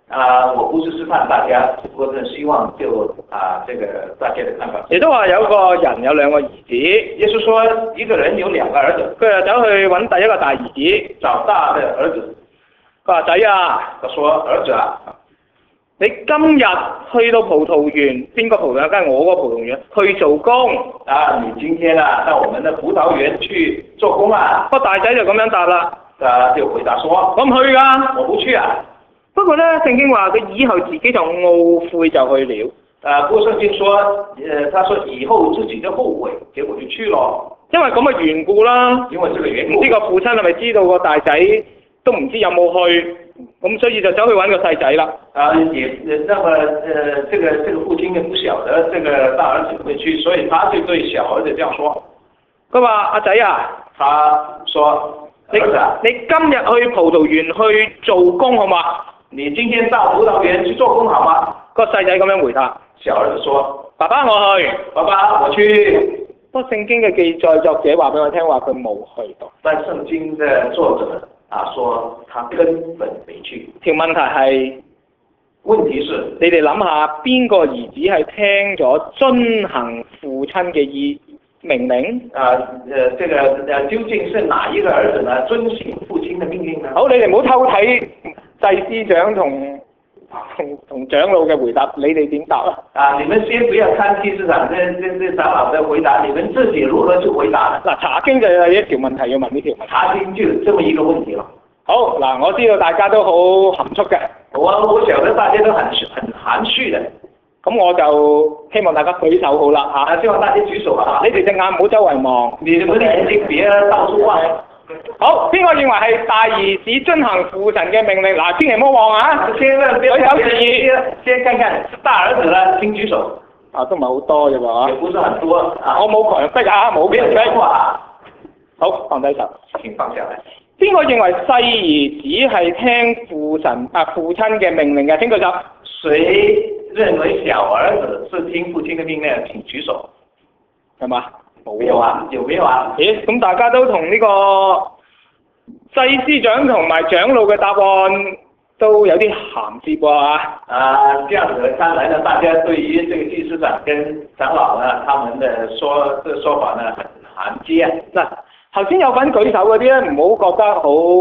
我不是試探大家，只不過是希望就這個大家的看法。 亦都話有個人有兩個兒子， 也就是說一個人有兩個兒子， 佢就走去揾第一個大兒子， 找大的兒子， 佢話仔啊， 佢說兒子啊， 你今日去到葡萄園，邊個葡萄園？梗係我個葡萄園去做工。 你今天到我們的葡萄園去做工啊？ 個大仔就咁樣答啦， 就回答說： 我唔去㗎， 我不去啊。 不過咧，聖經話佢以後自己就懊悔就去了。 不過聖經說，他說以後自己就後悔，結果就去咯。 因為咁嘅緣故啦。 因為這個緣故。 唔知個父親係咪知道個大仔都唔知有冇去，咁所以就走去揾個細仔啦。 那麼這個父親也不曉得這個大兒子會去，所以他就對小兒子這樣說。 佢話：阿仔啊， 他說：兒子啊， 你今日去葡萄園去做工好嘛？ 你今天到葡萄園去做工好嗎？ 個細仔咁樣回答。 小兒子說： 爸爸我去。 爸爸我去。 不過聖經嘅記載作者話俾我聽話佢冇去到。 但聖經嘅作者說他根本沒去。 條問題係， 問題是你哋諗下邊個兒子係聽咗遵行父親嘅命令？ 這個究竟是哪一個兒子呢？遵行父親的命令呢？ 好，你哋唔好偷睇祭司長同長老嘅回答，你哋點答啊？ 你們先不要看祭司長這長老的回答，你們自己如何去回答呢？ 嗱，查經就有一條問題要問呢條問題。 查經就有這麼一個問題咯。 好，嗱，我知道大家都好含蓄嘅。 我曉得大家都很含蓄嘅。 咁我就希望大家舉手好啦嚇。 希望大家舉手啊！ 你哋隻眼唔好周圍望。 你們的眼睛別到處望。 好，邊個認為係大兒子遵行父親嘅命令？嗱，千祈唔好望啊！ 先舉手示意。 先看看大兒子呢，請舉手。 都唔係好多啫喎。 也不是很多。 我冇強迫啊，冇強迫啊。好，放低手。 請放下來。 邊個認為細兒子係聽父親嘅命令嘅？請舉手。 誰認為小兒子是聽父親嘅命令？請舉手。 係嘛？ 冇啊？有沒有啊？ 咦，咁大家都同呢個祭司長同埋長老嘅答案都有啲銜接喎。 這樣子看來呢，大家對於這個祭司長跟長老呢，他們的說法呢，很銜接。 嗱，頭先有份舉手嗰啲咧，唔好覺得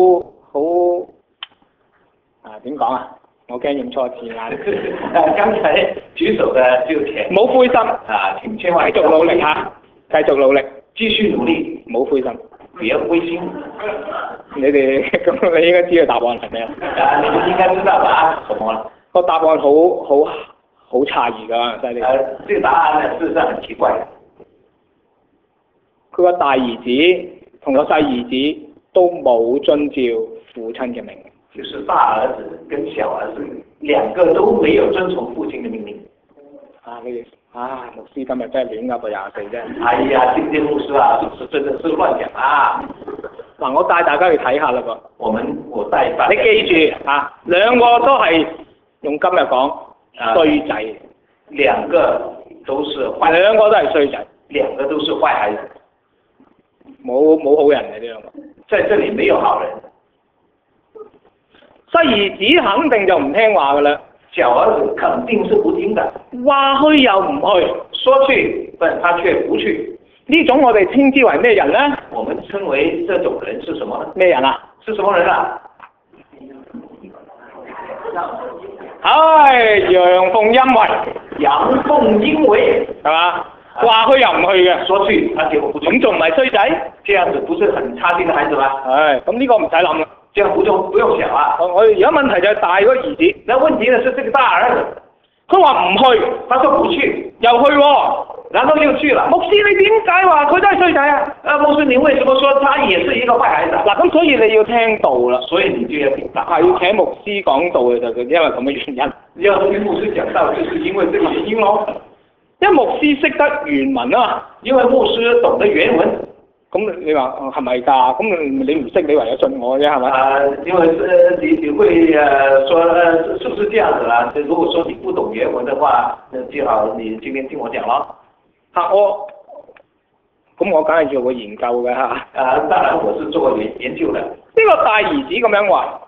好點講啊？我驚用錯字眼。 剛才舉手嘅就冇灰心請千萬繼續努力嚇，繼續努力， 繼續努力， 冇灰心， 別灰心。 你哋咁，你應該知道答案係咩啊？ 你們應該知道答案什麼了？ 個答案好詫異㗎，犀利。 這個答案呢，事實上很奇怪。 佢個大兒子同個細兒子都冇遵照父親嘅命令。 就是大兒子跟小兒子兩個都沒有遵從父親嘅命令。 牧師今日真係亂噏到24啫。 哎呀，今天牧師啊，真的是亂講啊！ 嗱，我帶大家去睇下啦噃。 我帶大家。 你記住兩個都係用今日講衰仔。 兩個都是壞。 兩個都係衰仔。 兩個都是壞孩子。 冇好人嘅呢兩個。 在這裡沒有好人。 細兒子肯定就唔聽話㗎啦。 小兒子肯定是不聽的。 話去又唔去， 說去，但他卻不去。 呢種我哋稱之為咩人呢？ 我們稱為這種人是什麼呢？ 咩人啊？ 是什麼人啊？ 陽奉陰違。 陽奉陰違， 係嘛？話去又唔去嘅。 說去，他結果不去。 咁仲唔係衰仔？ 這樣子不是很差勁的孩子嗎？ 咁呢個唔使諗啦。 這樣不用想啊！ 我而家問題就係大嗰兒子， 那問題呢是這個大兒子， 佢話唔去， 他說不去， 又去喎， 然後又去了。 牧師你點解話佢都係衰仔啊？ 牧師你為什麼說他也是一個壞孩子？ 嗱，咁所以你要聽道啦， 所以你就要聽道， 係要請牧師講道嘅就因為咁嘅原因。 要聽牧師講道，就是因為這個原因咯。 因為牧師識得原文啊嘛， 因為牧師懂得原文。 咁你話係咪㗎？咁你唔識，你唯有信我啫，係咪？ 因為你會說是不是這樣子啦？如果說你不懂原文的話，最好你今天聽我講咯。 咁我梗係做過研究嘅嚇。 當然我是做過研究嘅。 呢個大兒子咁樣話，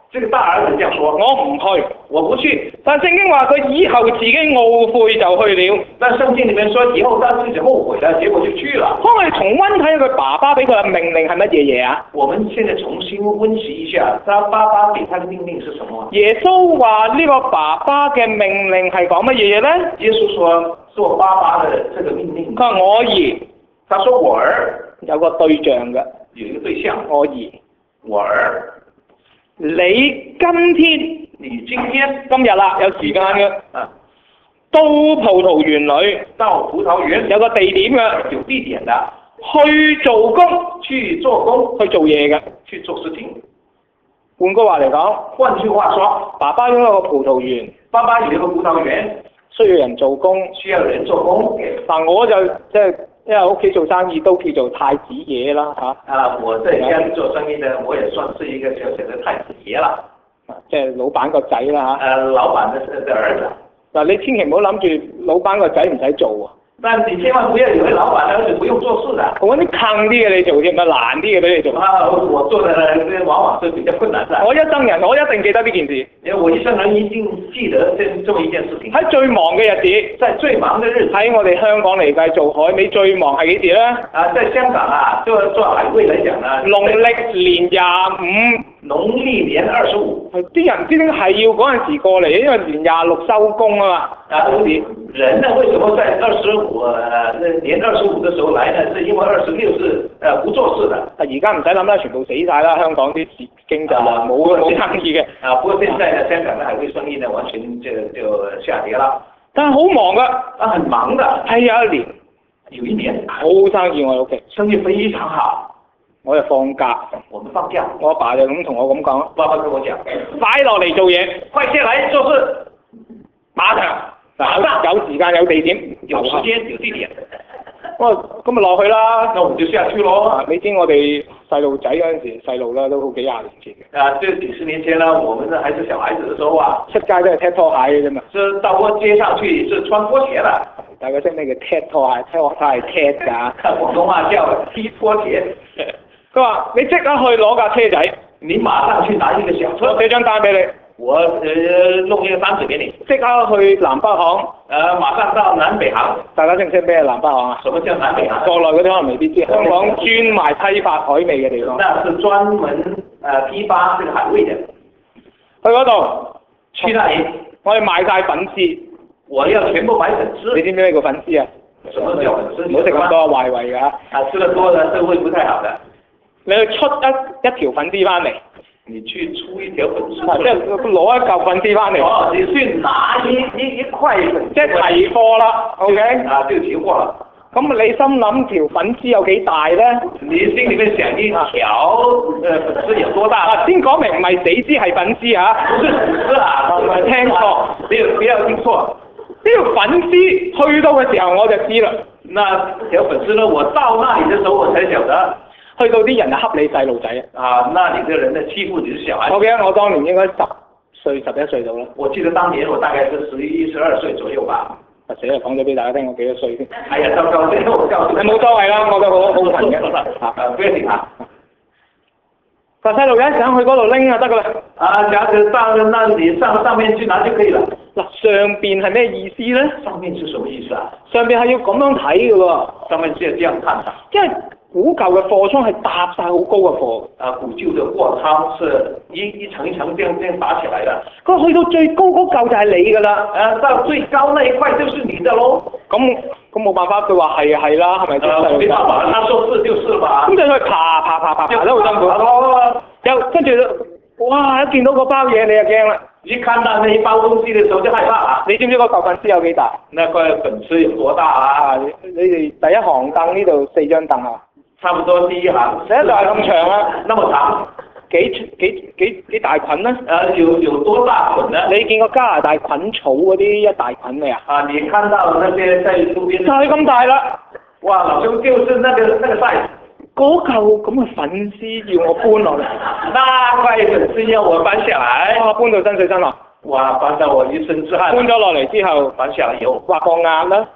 這個大兒子這樣說， 我唔去。 我不去。 但聖經話佢以後自己懊悔就去了。 但聖經裡面說以後他自己後悔了，結果就去了。 當我哋重溫睇佢爸爸俾佢嘅命令係乜嘢嘢啊？ 我們現在重新溫習一下，他爸爸給他的命令是什麼？ 耶穌話呢個爸爸嘅命令係講乜嘢嘢咧？ 耶穌說做爸爸的這個命令。 佢話我兒， 他說我兒有個對象嘅， 有一個對象， 我兒， 我兒， 你今天今日啦，有時間嘅，到葡萄園裏， 到葡萄園有個地點嘅， 有地點的， 去做工， 去做工， 去做嘢嘅， 去做事情。 換句話嚟講， 換句話說， 爸爸擁有個葡萄園， 爸爸有一個葡萄園， 需要人做工， 需要人做工。 嗱，我就即係因為屋企做生意都叫做太子爺啦嚇。 我在家裡做生意呢，我也算是一個小小的太子爺啦。 即係老闆個仔啦嚇。 老闆的兒子。 嗱，你千祈唔好諗住老闆個仔唔使做喎。 但你千萬不要以為老闆的兒子不用做事的。 我揾啲坑啲嘅你做添，咪難啲嘅俾你做。 我做的往往是比較困難的。 我一生人，我一定記得呢件事。 因為我一生人一定記得這麼一件事情。 喺最忙嘅日子， 在最忙嘅日子， 喺我哋香港嚟計做海味最忙係幾時咧？ 在香港啊，做海味嚟講呢， 農曆年25。 農曆年25。 啲人唔知點解係要嗰陣時過嚟，因為年26收工啊嘛。 人呢，為什麼在年25的時候來呢？是因為26是不做事的。 而家唔使諗啦，全部死晒啦，香港啲經濟冇生意嘅。 不過現在呢，香港嘅海味生意呢，完全就下跌啦。 但係好忙噶。 很忙的。係有一年好生意我哋屋企， 生意非常好。 我就放假， 我們放假。 我阿爸就咁同我咁講， 爸爸跟我講， 快落嚟做嘢， 快些來做事。馬上有時間有地點， 有時間有地點。 咁咪落去啦。 那我們就下去咯。 你知我哋細路仔嗰陣時，細路啦都好幾廿年前嘅。 這幾十年前呢，我們還是小孩子的時候啊， 出街都係踢拖鞋嘅啫嘛。 是到過街上去是穿拖鞋啦。 大家識咩叫踢拖鞋？拖鞋係踢㗎。 廣東話叫踢拖鞋。 佢話：你即刻去攞架車仔， 你馬上去拿一個小車。 我寫張單俾你。 我弄一個單子俾你。 即刻去南北行。 馬上到南北行。 大家識唔識咩南北行啊？ 什麼叫南北行？ 國內嗰啲可能未必知。香港專賣批發海味嘅地方。 那是專門批發這個海味嘅。 去嗰度。 去那裡。 我哋買晒粉絲。 我要全部買粉絲。 你知唔知咩叫粉絲啊？ 什麼叫粉絲？ 唔好食咁多壞胃㗎。 吃得多呢，對胃不太好的。 你去出一條粉絲翻嚟。 你去出一條粉絲。 即係攞一嚿粉絲翻嚟。 你去拿一塊粉， 即係提貨啦。OK。 就提貨啦。 咁你心諗條粉絲有幾大咧？ 你心裡面想一條粉絲有多大？ 先講明唔係死屍係粉絲嚇。 不是粉絲啊， 唔係聽錯， 不要聽錯。 呢條粉絲去到嘅時候我就知啦。 那條粉絲呢？我到那裡嘅時候我才曉得。 去到啲人就恰你細路仔啊！那裡嘅人呢欺負你的小孩。 我記得我當年應該10歲、11歲到啦。 我記得當年我大概是11、12歲左右吧。 死啦！講咗俾大家聽我幾多歲先。 哎呀，糟糕！這個我告訴你。 冇所謂啦，我都好貧嘅。 不要緊啊。 個細路仔上去嗰度拎就得㗎啦。 假如到那裡上面去拿就可以了。 嗱，上邊係咩意思咧？ 上面是什麼意思啊？ 上邊係要咁樣睇嘅喎。 上面是要這樣看的。 因為古舊嘅貨倉係搭晒好高嘅貨。 古舊嘅貨倉是一層一層這樣搭起來的。 佢去到最高嗰嚿就係你㗎啦。 到最高那一塊就是你的咯。咁冇辦法，佢話係係啦，係咪先？ 冇辦法，他說是就是吧。 咁就去爬都好辛苦。又跟住，哇！一見到嗰包嘢你就驚啦。 一看到那一包東西的時候就害怕啦。 你知唔知個嚿粉絲有幾大？ 那個粉絲有多大啊？ 你哋第一行凳呢度4張凳啊？ 差不多第一行。 第一就係咁長啊？ 那麼長。 幾大捆呢？ 有多大捆呢？ 你見過加拿大捆草嗰啲一大捆未啊？ 你看到那些在路邊。 就係咁大啦！ 哇，老兄就是那個 size。 嗰嚿咁嘅粉絲要我搬落嚟。 那塊粉絲要我搬下來。 哇！搬到身水身汗。 哇！搬到我一身之汗。 搬咗落嚟之後， 搬下來以後， 畫個押啦。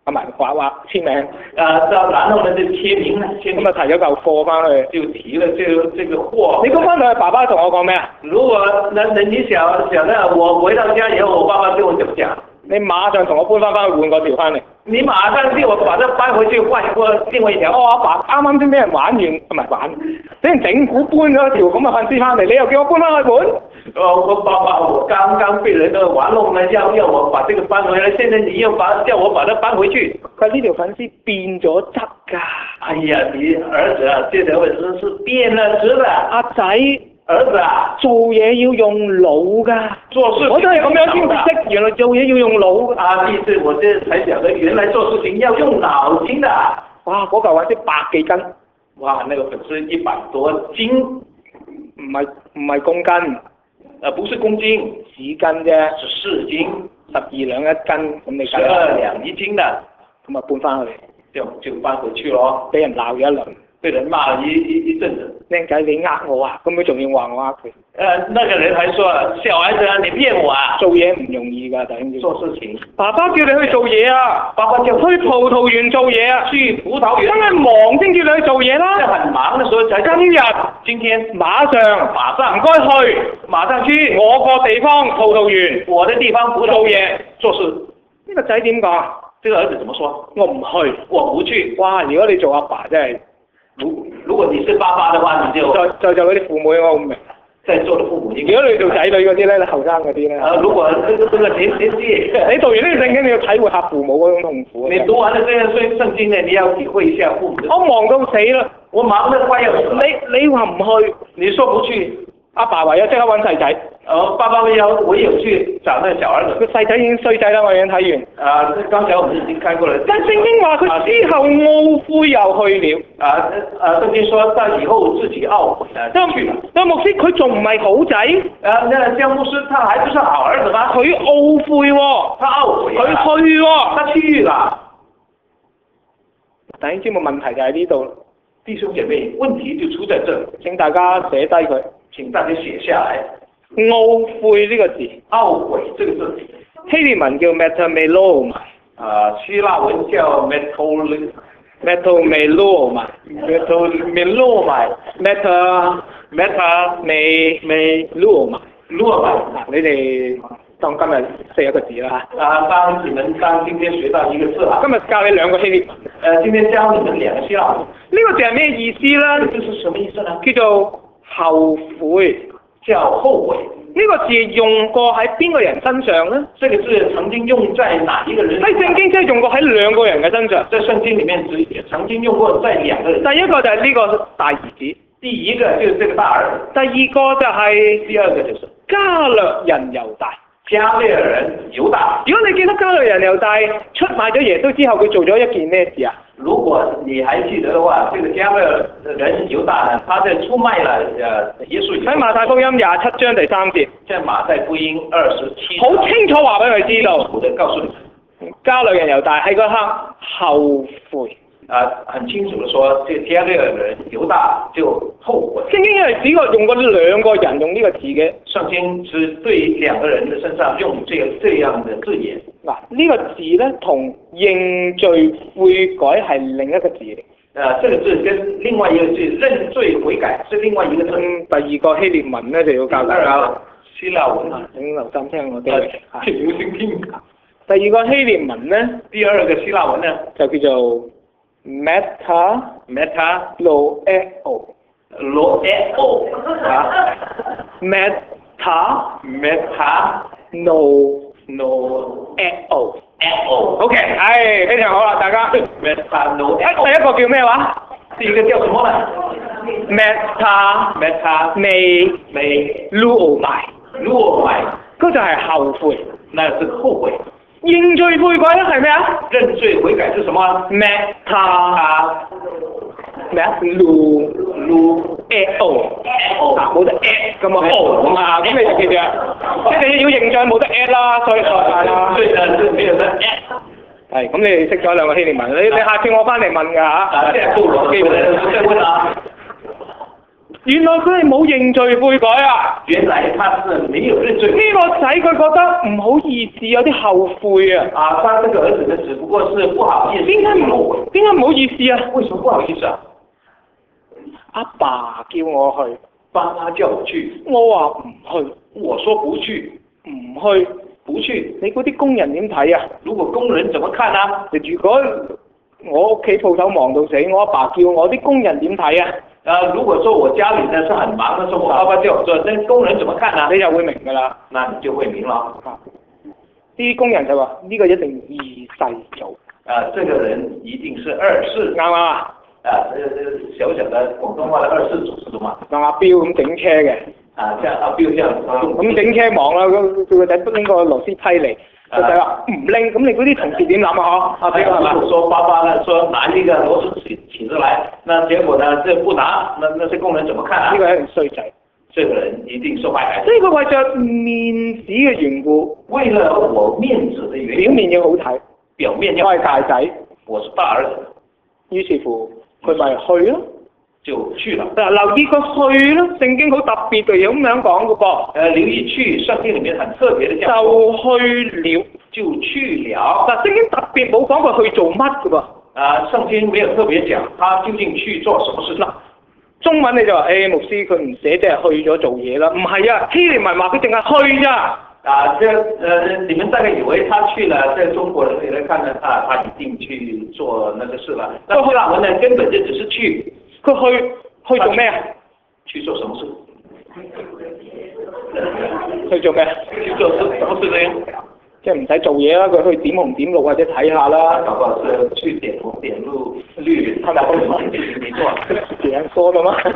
同埋畫簽名。 然後呢就簽名啦，簽名咁啊提咗嚿貨翻去。 就提了這個貨。 你講翻到去爸爸同我講咩啊？ 如果你想呢，我回到家以後，我爸爸對我怎麼講？ 你馬上同我搬翻去換嗰條翻嚟。 你馬上叫我把它搬回去換過另外一條。 我阿爸啱啱先俾人玩完，唔係玩，俾人整蠱搬咗條咁嘅糞絲翻嚟，你又叫我搬翻去換？ 我爸爸，我剛剛被人都玩弄了，要我把這個搬回來，現在你又叫我把它搬回去。 佢呢條粉絲變咗質㗎。 哎呀，你兒子啊，這條粉絲是變了質的。 阿仔， 兒子啊， 做嘢要用腦㗎。 做事我都係咁樣先識，原來做嘢要用腦㗎。 啊，第一次我這才曉得，原來做事情要用腦筋的。 哇，嗰嚿粉絲100幾斤。 哇，那個粉絲100多斤， 唔係公斤。 不是公斤， 紙斤啫 ，14斤 ，12兩一斤，咁你 12兩一斤的， 咁啊搬翻去， 就搬回去咯。 俾人鬧咗一輪， 被人罵了一陣子。 靚仔你呃我啊，咁佢仲要話我呃佢。 那個人還說：小孩子啊，你騙我啊！ 做嘢唔容易㗎，弟兄姊妹。 做事情。 爸爸叫你去做嘢啊！ 爸爸叫去葡萄園做嘢啊！ 去葡萄園。 真係忙先叫你去做嘢啦。 在很忙的時候才。今天馬上唔該去， 馬上去我個地方葡萄園， 我的地方葡萄做嘢做事。 呢個仔點講？ 這個兒子怎麼說？ 我唔去， 我不去。 哇！如果你做阿爸真係， 如果你是爸爸的話，你就嗰啲父母我唔明。 在座的父母， 如果你做仔女嗰啲咧，你後生嗰啲咧。 如果這個年紀， 你讀完呢個聖經，你要體會下父母嗰種痛苦。 你讀完了這個聖經呢，你要體會一下父母。 我忙到死啦， 我忙得快要死。 你話唔去， 你說不去， 阿爸唯有即刻揾細仔。 爸爸唯有去找那個小兒子。 個細仔已經衰仔啦，我已經睇完。 剛才我們已經看過了。 但聖經話佢之後懊悔又去了。 聖經說他以後自己懊悔去了。 但牧師佢仲唔係好仔？ 那姜牧師他還不是好兒子嗎？ 佢懊悔喎。 他懊悔。 佢去喎。 他去了。 弟兄姊妹，問題就喺呢度。 弟兄姐妹，問題就出在這。 請大家寫低佢。 請大家寫下來。 懊悔呢個字。 懊悔這個字。 希臘文叫 metameloma。 希臘文叫 metameloma。 你哋當今日識一個字啦嚇。 你們今天學到一個字啦。 今日教你2個希臘文。 今天教你們2個希臘文。 呢個字係咩意思咧？ 這是什麼意思呢？ 叫做後悔。 叫後悔。 呢個字用過喺邊個人身上呢？ 這個字曾經用在哪一個人？ 喺聖經真係用過喺2個人嘅身上。 在聖經裡面曾經用過在2個人。 第一個就係呢個大兒子。 第一個就是這個大兒子。 第二個就係。 第二個就是加略人猶大。 加略人猶大。 如果你記得加略人猶大出賣咗耶穌之後，佢做咗一件咩事啊？ 如果你還記得的話，這個加略人猶大呢，他在出賣了耶穌。喺馬太福音27章第3節。在馬太福音27。 好清楚話俾佢知道。 我告訴你， 加略人猶大喺嗰刻後悔。 很清楚的說，這加略人猶大就後悔。 聖經因為只個用過2個人用呢個字嘅。 聖經是對2個人的身上用這樣的字眼。 嗱，呢個字咧同認罪悔改係另一個字嚟。 這個字跟另外一個字認罪悔改是另外一個字。 第二個希臘文咧就要教大家希臘文請留心聽我哋。 請留心聽。 第二個希臘文咧， 第二個希臘文呢就叫做 meta loeo OK， 非常好啦，大家。第一個叫咩話？ 第一個叫什麼呢 metaluomai，嗰就係後悔。 那是後悔。 認罪悔改咧係咩啊？ 認罪悔改是什麼 ？luo 冇得 at 咁啊 o 咁啊，咁你就記住啊，即係你要認罪冇得 at 啦，所以係啦。 對啊，就沒有得 at。 係，咁你哋識咗2個希臘文，你下次我翻嚟問㗎嚇。 即係到我機會再問啊。 原來佢係冇認罪悔改啊！ 原來他是沒有認罪。 呢個仔佢覺得唔好意思，有啲後悔啊！ 啊，他這個兒子呢，只不過是不好意思。 點解唔好意思啊？ 為什麼不好意思啊？ 阿爸叫我去， 爸爸叫我去， 我話唔去， 我說不去， 唔去， 不去。 你嗰啲工人點睇啊？ 如果工人怎麼看啊？ 如果我屋企鋪頭忙到死，我阿爸叫我啲工人點睇啊？ 如果說我家裏呢是很忙的時候，我爸爸叫我做，那工人怎麼看啊？ 你就會明㗎啦。 那你就會明了。 啲工人就話呢個一定二世祖。 這個人一定是二世。 啱啊！ 小小的廣東話的二世祖是嘛？ 阿標咁整車嘅。 即係阿標這樣。 咁整車忙啦，佢個仔拎個螺絲批嚟，個仔話唔拎，咁你嗰啲同事點諗啊？阿標係嘛？ 說爸爸呢，說拿呢個螺絲起出來，那結果呢，這不拿，那些工人怎麼看啊？ 呢個係一定衰仔。 這個人一定是壞孩子。 呢個為着面子嘅緣故， 為了我面子的緣故， 表面要好睇， 表面要我係大仔， 我是大兒子。 於是乎佢咪去咯， 就去了。 嗱，留意個去咯，聖經好特別嘅嘢咁樣講嘅噃。 留意去，聖經裡面很特別的講。 就去了， 就去了。 嗱，聖經特別冇講過去做乜嘅噃。 聖經沒有特別講，他究竟去做什麼事情？ 中文你就話，牧師佢唔寫即係去咗做嘢啦，唔係啊，希臘文話佢淨係去咋。 你們大概以為他去了，在中國人嚟看呢，他一定去做那個事了。那希臘文呢，根本就只是去。 佢去做咩啊？ 去做什麼事？ 去做咩？ 去做什麼事呢？ 即係唔使做嘢啦，佢去點紅點綠或者睇下啦。 搞不好是去點紅點綠，係咪好你做？ 點說的嗎？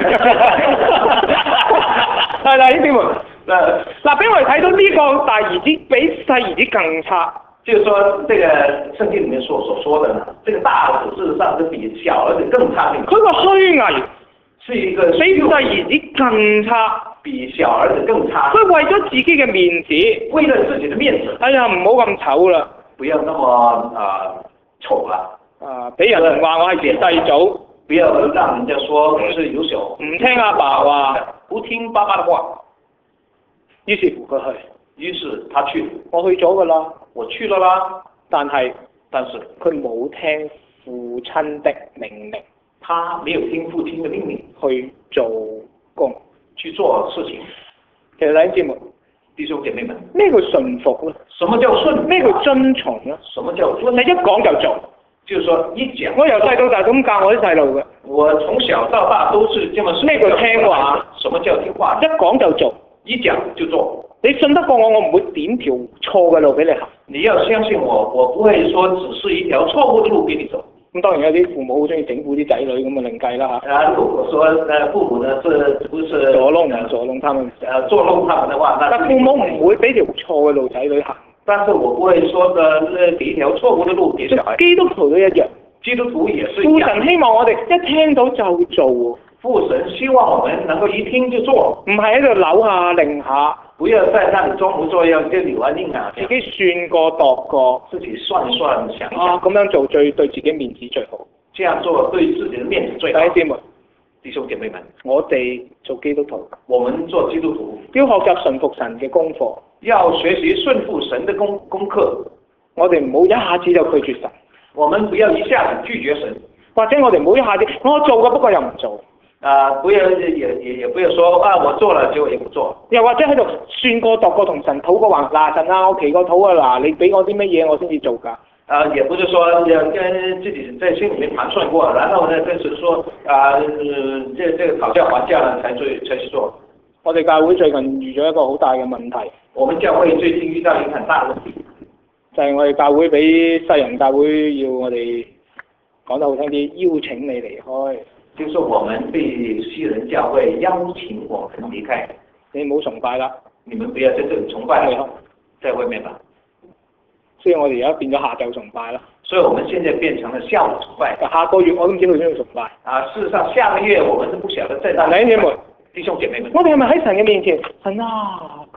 係啦，兄弟們，嗱，俾我哋睇到呢個大兒子比細兒子更差。 就是說，這個聖經裡面所說的呢，這個大兒子事實上是比小兒子更差。 佢個虛偽是一個比細兒子更差， 比小兒子更差。 佢為咗自己嘅面子， 為了自己的面子。 哎呀，唔好咁醜啦， 不要那麼醜啦。 俾人話我係二世祖， 不要讓人家說我是有手。 唔聽阿爸話， 不聽爸爸的話。 於是乎佢去。 於是他去， 我去咗㗎啦， 我去了啦。但是佢冇聽父親的命令， 他沒有聽父親的命令去做工， 去做事情。 其實弟兄姊妹、 弟兄姐妹們， 咩叫順服咧？ 什麼叫順服？ 咩叫遵從咧？ 什麼叫遵從？ 你一講就做， 就是說一講。 我由細到大咁教我啲細路嘅。 我從小到大都是這麼說。 咩叫聽話？ 什麼叫聽話？ 一講就做， 一講就做。 你信得過我，我唔會點條錯嘅路俾你行。 你要相信我，我不會說只是一條錯誤的路俾你走。 咁當然有啲父母好中意整蠱啲仔女咁啊，另計啦嚇。 如果說父母呢，是不是捉弄他們？ 捉弄他們的話， 但父母唔會俾條錯嘅路仔女行。 但是我不會說俾一條錯誤的路給小孩。 基督徒都一樣， 基督徒也是一樣。 父神希望我哋一聽到就做。 父神希望我們能夠一聽就做， 唔係喺度扭下擰下。 不要在那裡裝模作樣，就扭啊擰啊， 自己算過度過， 自己算一算想一想， 咁樣做對自己面子最好。 這樣做對自己的面子最好。弟兄姐妹們， 我哋做基督徒， 我們做基督徒要學習順服神嘅功課， 要學習順服神的功課。 我哋唔好一下子就拒絕神， 我們不要一下子拒絕神， 或者我哋唔好一下子我做過不過又唔做。 不要也不要說我做了結果也不做。 又或者喺度算過度過同神討過話，嗱神啊，我祈過禱啊，嗱你俾我啲乜嘢我先至做㗎。 也不是說要跟自己在心裡面盤算過，然後呢跟神說這個討價還價呢才去做。 我哋教會最近遇咗一個好大嘅問題。 我們教會最近遇到一個很大的問題， 就係我哋教會俾西人教會要我哋講得好聽啲，邀請你離開。 就是我們被西人教會邀請我們離開， 你唔好崇拜啦， 你們不要在這裡崇拜了，在外面吧。 所以我哋而家變咗下晝崇拜啦。 所以我們現在變成了下午崇拜。 下個月我都唔知去邊度崇拜。 事實上下個月我們都不曉得在哪裡。 弟兄姐妹， 弟兄姐妹們， 我哋係咪喺神嘅面前？神啊，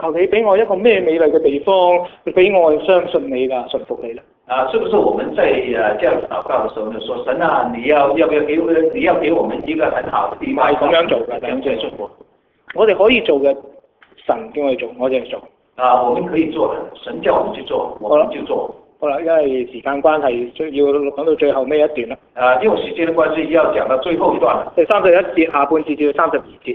求你俾我一個咩美麗嘅地方，俾我相信你啦，信服你啦。 是不是我們在這樣禱告的時候呢，說神啊，你要不要給我們一個很好的地方？ 係咁樣做嘅，咁樣做。我哋可以做嘅，神叫我哋做，我哋做。 我們可以做嘅，神叫我們去做，我們就做。 好啦，因為時間關係，要講到最後尾一段啦。 因為時間的關係，要講到最後一段啦。 第31節下半節至到32節。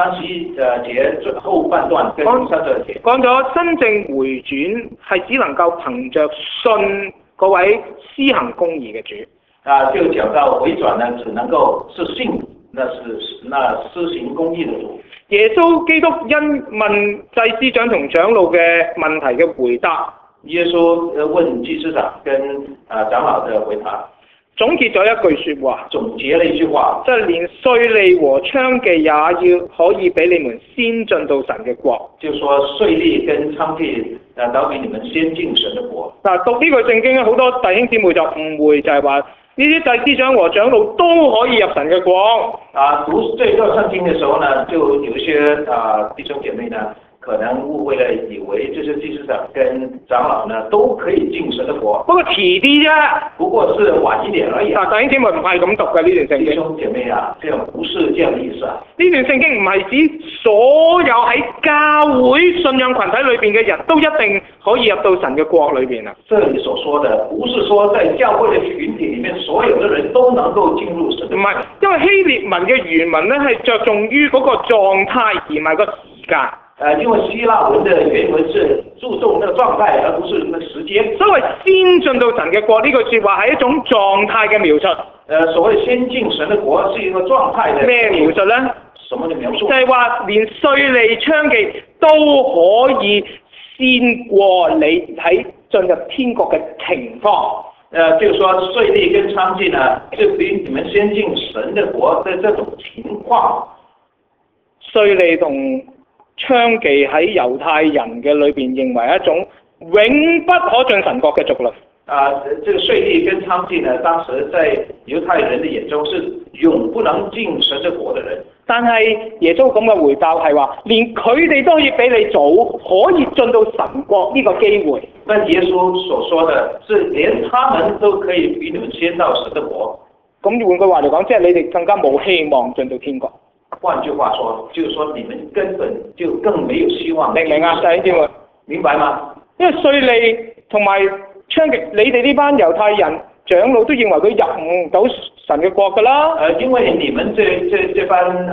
31節後半段跟32節。 講咗真正回轉係只能夠憑着信嗰位施行公義嘅主。 就講到回轉呢，只能夠是信，那施行公義的主。 耶穌基督因問祭司長同長老嘅問題嘅回答。 耶穌問祭司長跟長老的回答， 總結咗一句說話。 總結了一句話， 即係連稅吏和娼妓也要可以俾你們先進到神嘅國。 就說稅吏跟娼妓都比你們先進神的國。 嗱，讀呢句聖經咧，好多弟兄姊妹就誤會，就係話呢啲祭司長和長老都可以入神嘅國。 讀這段聖經嘅時候呢，就有一些弟兄姐妹呢，可能誤會了，以為就是祭司長跟長老呢都可以進神的國。 不過遲啲啫， 不過是晚一點而已。 弟兄姊妹唔係咁讀嘅呢段聖經。 弟兄姐妹啊，這樣不是這樣的意思啊。呢段聖經唔係指所有喺教會信仰群體裏邊嘅人都一定可以入到神嘅國裏邊啊。 這裡所說的，不是說在教會嘅群體裡面所有的人都能夠進入神的國。唔係，因為希臘文嘅原文咧係着重於嗰個狀態而唔係個時間。因為希臘文的原文是注重那個狀態，而不是那個時間。所謂先進到神嘅國呢句説話係一種狀態嘅描述。 所謂先進神嘅國是一個狀態嘅咩描述咧？ 什麼嘅描述？ 就係話連稅吏娼妓都可以先過你喺進入天國嘅情況。 就是說稅吏跟娼妓呢，就比你們先進神嘅國的這種情況。 稅吏同娼妓喺猶太人嘅裏邊認為一種永不可進神國嘅族類。 這個稅吏跟娼妓呢，當時在猶太人的眼中是永不能進神嘅國嘅人。 但係耶穌咁嘅回答係話，連佢哋都可以俾你早可以進到神國呢個機會。 但耶穌所說的是，連他們都可以比你們先到神嘅國。 咁換句話嚟講，即係你哋更加冇希望進到天國。 換句話說，就是說你們根本就更沒有希望。 明唔明啊？弟兄姊妹， 明白嗎？ 因為稅吏同埋娼妓，你哋呢班猶太人長老都認為佢入唔到神嘅國㗎啦。 因為你們這班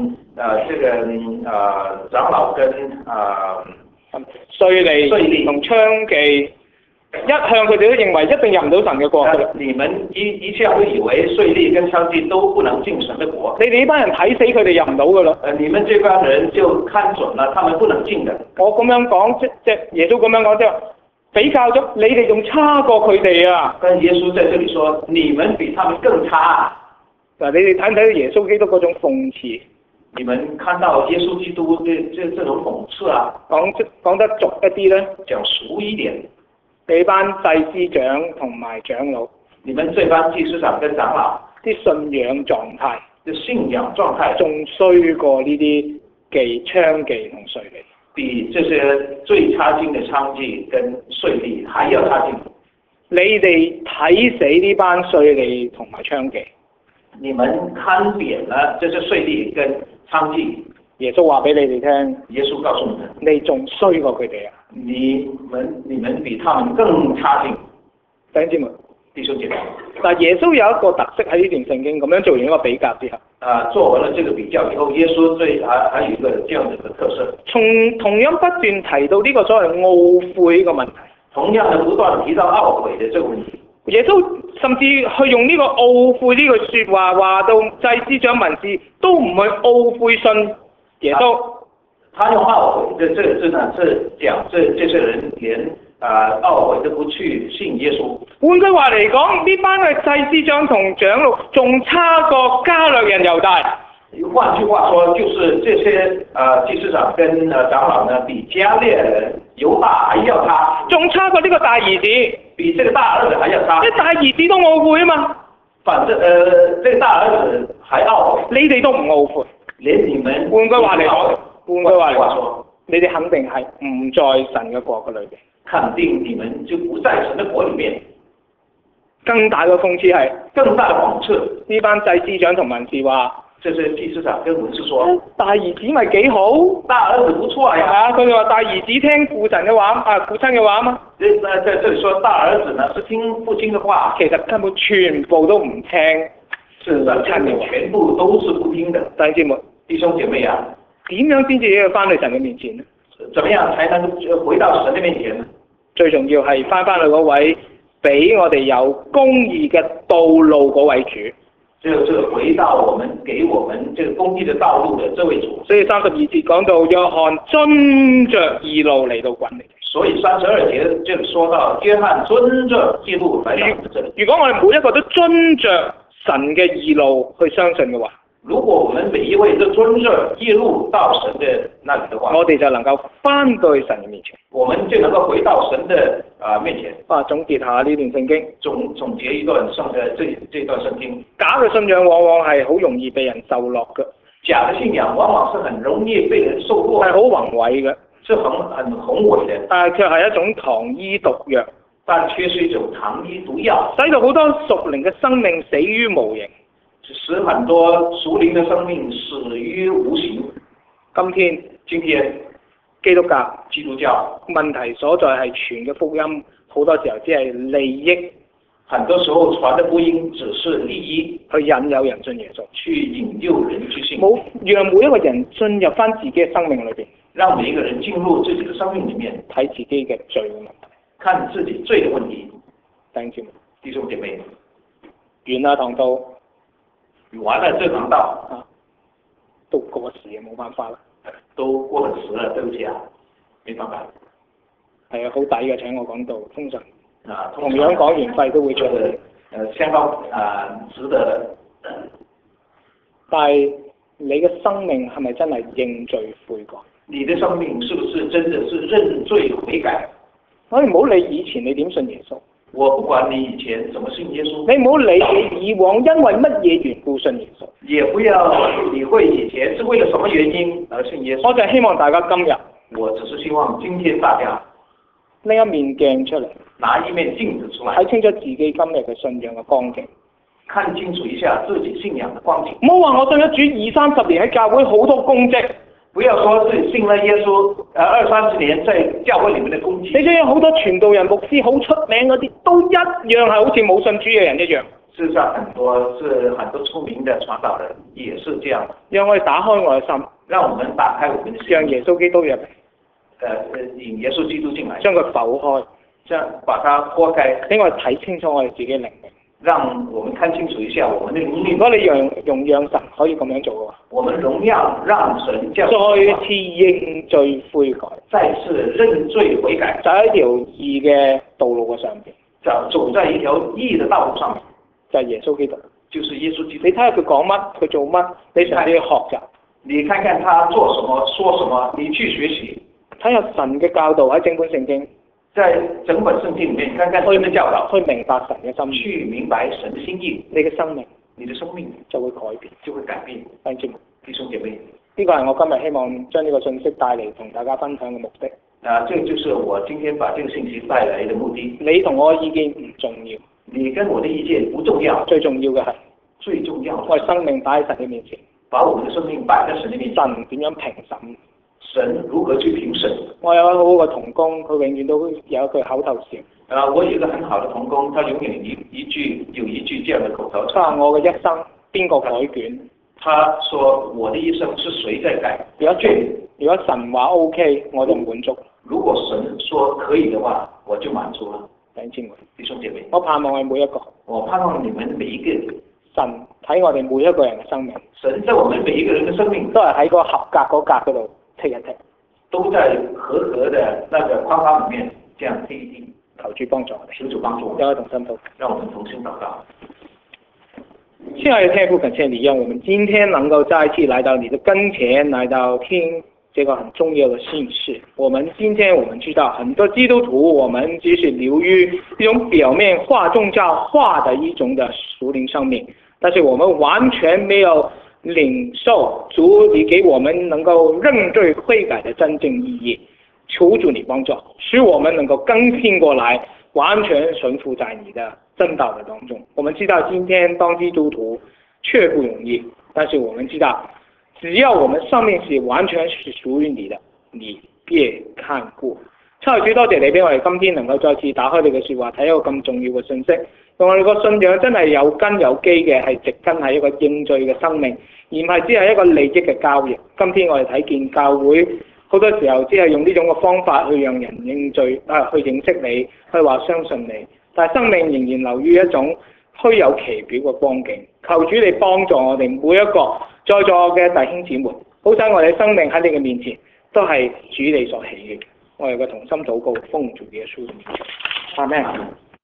長老跟稅吏同娼妓。一向佢哋都認為一定入唔到神嘅國。 你們一向都以為稅吏跟娼妓都不能進神嘅國。 你哋呢班人睇死佢哋入唔到㗎啦。 你們這班人就看準了，他們不能進的。 我咁樣講，即耶穌咁樣講，即係比較咗，你哋仲差過佢哋啊。 跟耶穌在這裡說，你們比他們更差。 嗱，你哋睇唔睇到耶穌基督嗰種諷刺？ 你們看到耶穌基督這種諷刺啊？ 講得俗一啲咧， 講俗一點。 你班祭司長同埋長老， 你們這班祭司長跟長老啲信仰狀態， 信仰狀態仲衰過呢啲娼妓同稅吏， 比這些最差勁嘅娼妓跟稅吏還要差勁。 你哋睇死呢班稅吏同埋娼妓， 你們看扁了這些稅吏跟娼妓。 耶穌話俾你哋聽， 耶穌告訴你們， 你仲衰過佢哋啊！ 你們比他們更差勁。弟兄姐妹， 但耶穌有一個特色喺呢段聖經咁樣做完一個比較之後， 做完了這個比較以後，耶穌還有一個這樣子的特色。 同樣不斷提到呢個所謂懊悔呢個問題。 同樣的不斷提到懊悔的這個問題。耶穌甚至去用呢個懊悔呢句說話，話到祭司長文士都唔去懊悔信耶穌。 他用懊悔，這呢是講這些人連懊悔都不去信耶穌。 換句話嚟講，呢班嘅祭司長同長老仲差過加略人猶大。 換句話說，就是這些祭司長跟長老呢，比加略人猶大還要差。仲差過呢個大兒子，比這個大兒子還要差。啲大兒子都懊悔啊嘛。反正這個大兒子還懊悔， 你哋都唔懊悔。 連你們。 換句話嚟講， 你哋肯定係唔在神嘅國嘅裏邊。 肯定你們就不在神的國裏面。 更大嘅諷刺係， 更大的諷刺， 呢班祭司長同文士話， 這些祭司長跟文士說， 大兒子咪幾好， 大兒子不錯呀。 係啊，佢哋話大兒子聽父親嘅話，父親嘅話啊嘛。 在這裏說大兒子呢是聽父親的話， 其實根本全部都唔聽， 事實上全部都是不聽的。 弟兄姊妹， 弟兄姐妹啊， 點樣先至要翻去神嘅面前呢？ 怎麼樣才能回到神的面前呢？ 最重要係翻去嗰位俾我哋有公義嘅道路嗰位主。 就是回到我們給我們這個公義的道路的這位主。 所以32節講到約翰遵着義路嚟到滾嚟。 所以32節就說到約翰遵着義路來到這裏。 如果我哋每一個都遵着神嘅義路去相信嘅話， 如果我們每一位都遵着義路到神的那裡的話， 我哋就能夠翻到神嘅面前， 我們就能夠回到神的面前。 總結下呢段聖經， 總結一段這段聖經。 假嘅信仰往往係好容易被人受落嘅， 假的信仰往往是很容易被人受落， 係好宏偉嘅， 是很宏偉的， 但係卻係一種糖衣毒藥， 但卻是一種糖衣毒藥， 使到好多屬靈嘅生命死於無形， 使很多屬靈的生命死於無形。今天基督教問題所在係傳嘅福音好多時候只係利益，很多時候傳的福音只是利益， 去引誘人進耶穌， 去引誘人去信， 冇讓每一個人進入翻自己嘅生命裏邊， 讓每一個人進入自己的生命裡面， 睇自己嘅罪嘅問題， 看自己罪的問題。 弟兄姐妹， 完啦堂道，完了這堂道都過時嘅，冇辦法啦， 都過了時了，對不起啊，沒辦法。 係啊，好抵嘅，請我講道，通常同樣講完費都會出嚟， 相當值得的。 但係你嘅生命係咪真係認罪悔改？ 你的生命是不是真的是認罪悔改？ 我哋唔好理以前你點信耶穌， 我不管你以前怎麼信耶穌， 你唔好理你以往因為乜嘢緣故信耶穌， 也不要理會以前是為了什麼原因而信耶穌。 我就希望大家今日， 我只是希望今天大家拎一面鏡出嚟， 拿一面鏡子出來， 睇清楚自己今日嘅信仰嘅光景， 看清楚一下自己信仰嘅光景。 唔好話我信咗主20-30年喺教會好多功績， 不要說自己信了耶穌20-30年在教會裡面的功績。 你知有好多傳道人牧師好出名嗰啲，都一樣係好似冇信主嘅人一樣。 事實上很多出名的傳道人也是這樣。 讓我哋打開我嘅心， 讓我們打開我們的心， 讓耶穌基督入嚟。 引耶穌基督進來， 將佢剖開， 將把它剖開， 俾我哋睇清楚我哋自己靈命， 讓我們看清楚一下我們的靈命。 如果你容讓神可以咁樣做嘅話， 我們容讓神這樣再次認罪悔改， 再次認罪悔改， 就喺一條義嘅道路嘅上邊， 就走在一條義的道路上面， 就係耶穌基督， 就是耶穌基督。 你睇下佢講乜，佢做乜，你嘗試去學習。 你看看他做什麼，說什麼，你去學習。 睇下神嘅教導喺整本聖經， 在整本聖經裡面，看看神嘅教導， 去明白神嘅心意， 去明白神嘅心意， 你嘅生命就會改變，弟兄姐妹，呢個係我今日希望將呢個信息帶嚟同大家分享嘅目的。 這就是我今天把這個信息帶來的目的。 你同我嘅意見唔重要， 你跟我的意見不重要， 最重要嘅係我哋生命擺喺神嘅面前， 把我們的生命擺在神嘅面前， 神點樣評審？ 神如何去評審？ 我有一個好好嘅同工，佢永遠都有一句口頭禪。 我有一個很好的同工，他永遠有一句這樣的口頭禪。 佢話我嘅一生邊個改卷？ 他說我的一生是誰在改？ 如果神話 OK，我就滿足。 如果神說可以的話，我就滿足了。弟兄姐妹， 我盼望係每一個。 我盼望你們每一個人。 神睇我哋每一個人嘅生命。 神在我們每一個人嘅生命都係喺個合格嗰格嗰度剔一剔。 都在合格的那個框框裡面，這樣剔一剔。 求主幫助我哋。 求主幫助我們。 讓我同心禱告。 讓我們同心禱告。 親愛的天父，感謝你，讓我們今天能夠再一次來到你的跟前，來到聽這個很重要的信息。我們知道很多基督徒，我們只是流於一種表面化宗教化的一種的屬靈生命，但是我們完全沒有領受主你給我們能夠認罪悔改的真正意義。求主你幫助，使我們能夠更新過來，完全順服在你的正道的當中。我們知道今天當基督徒卻不容易，但是我們知道，只要我們生命是完全是屬於你的，你必看顧。差主多謝你俾我哋今天能夠再次打開你嘅說話，睇一個咁重要嘅信息。用我哋個信仰真係有根有基嘅，係植根喺一個認罪嘅生命，而唔係只係一個利益嘅交易。今天我哋睇見教會好多時候只係用呢種嘅方法去讓人認罪，去認識你，去話相信你，但係生命仍然流於一種虛有其表嘅光景。求主你幫助我哋每一個在座嘅弟兄姊妹，好使我哋生命喺你嘅面前都係主你所喜嘅。我哋嘅同心禱告，奉主耶穌嘅名，阿們。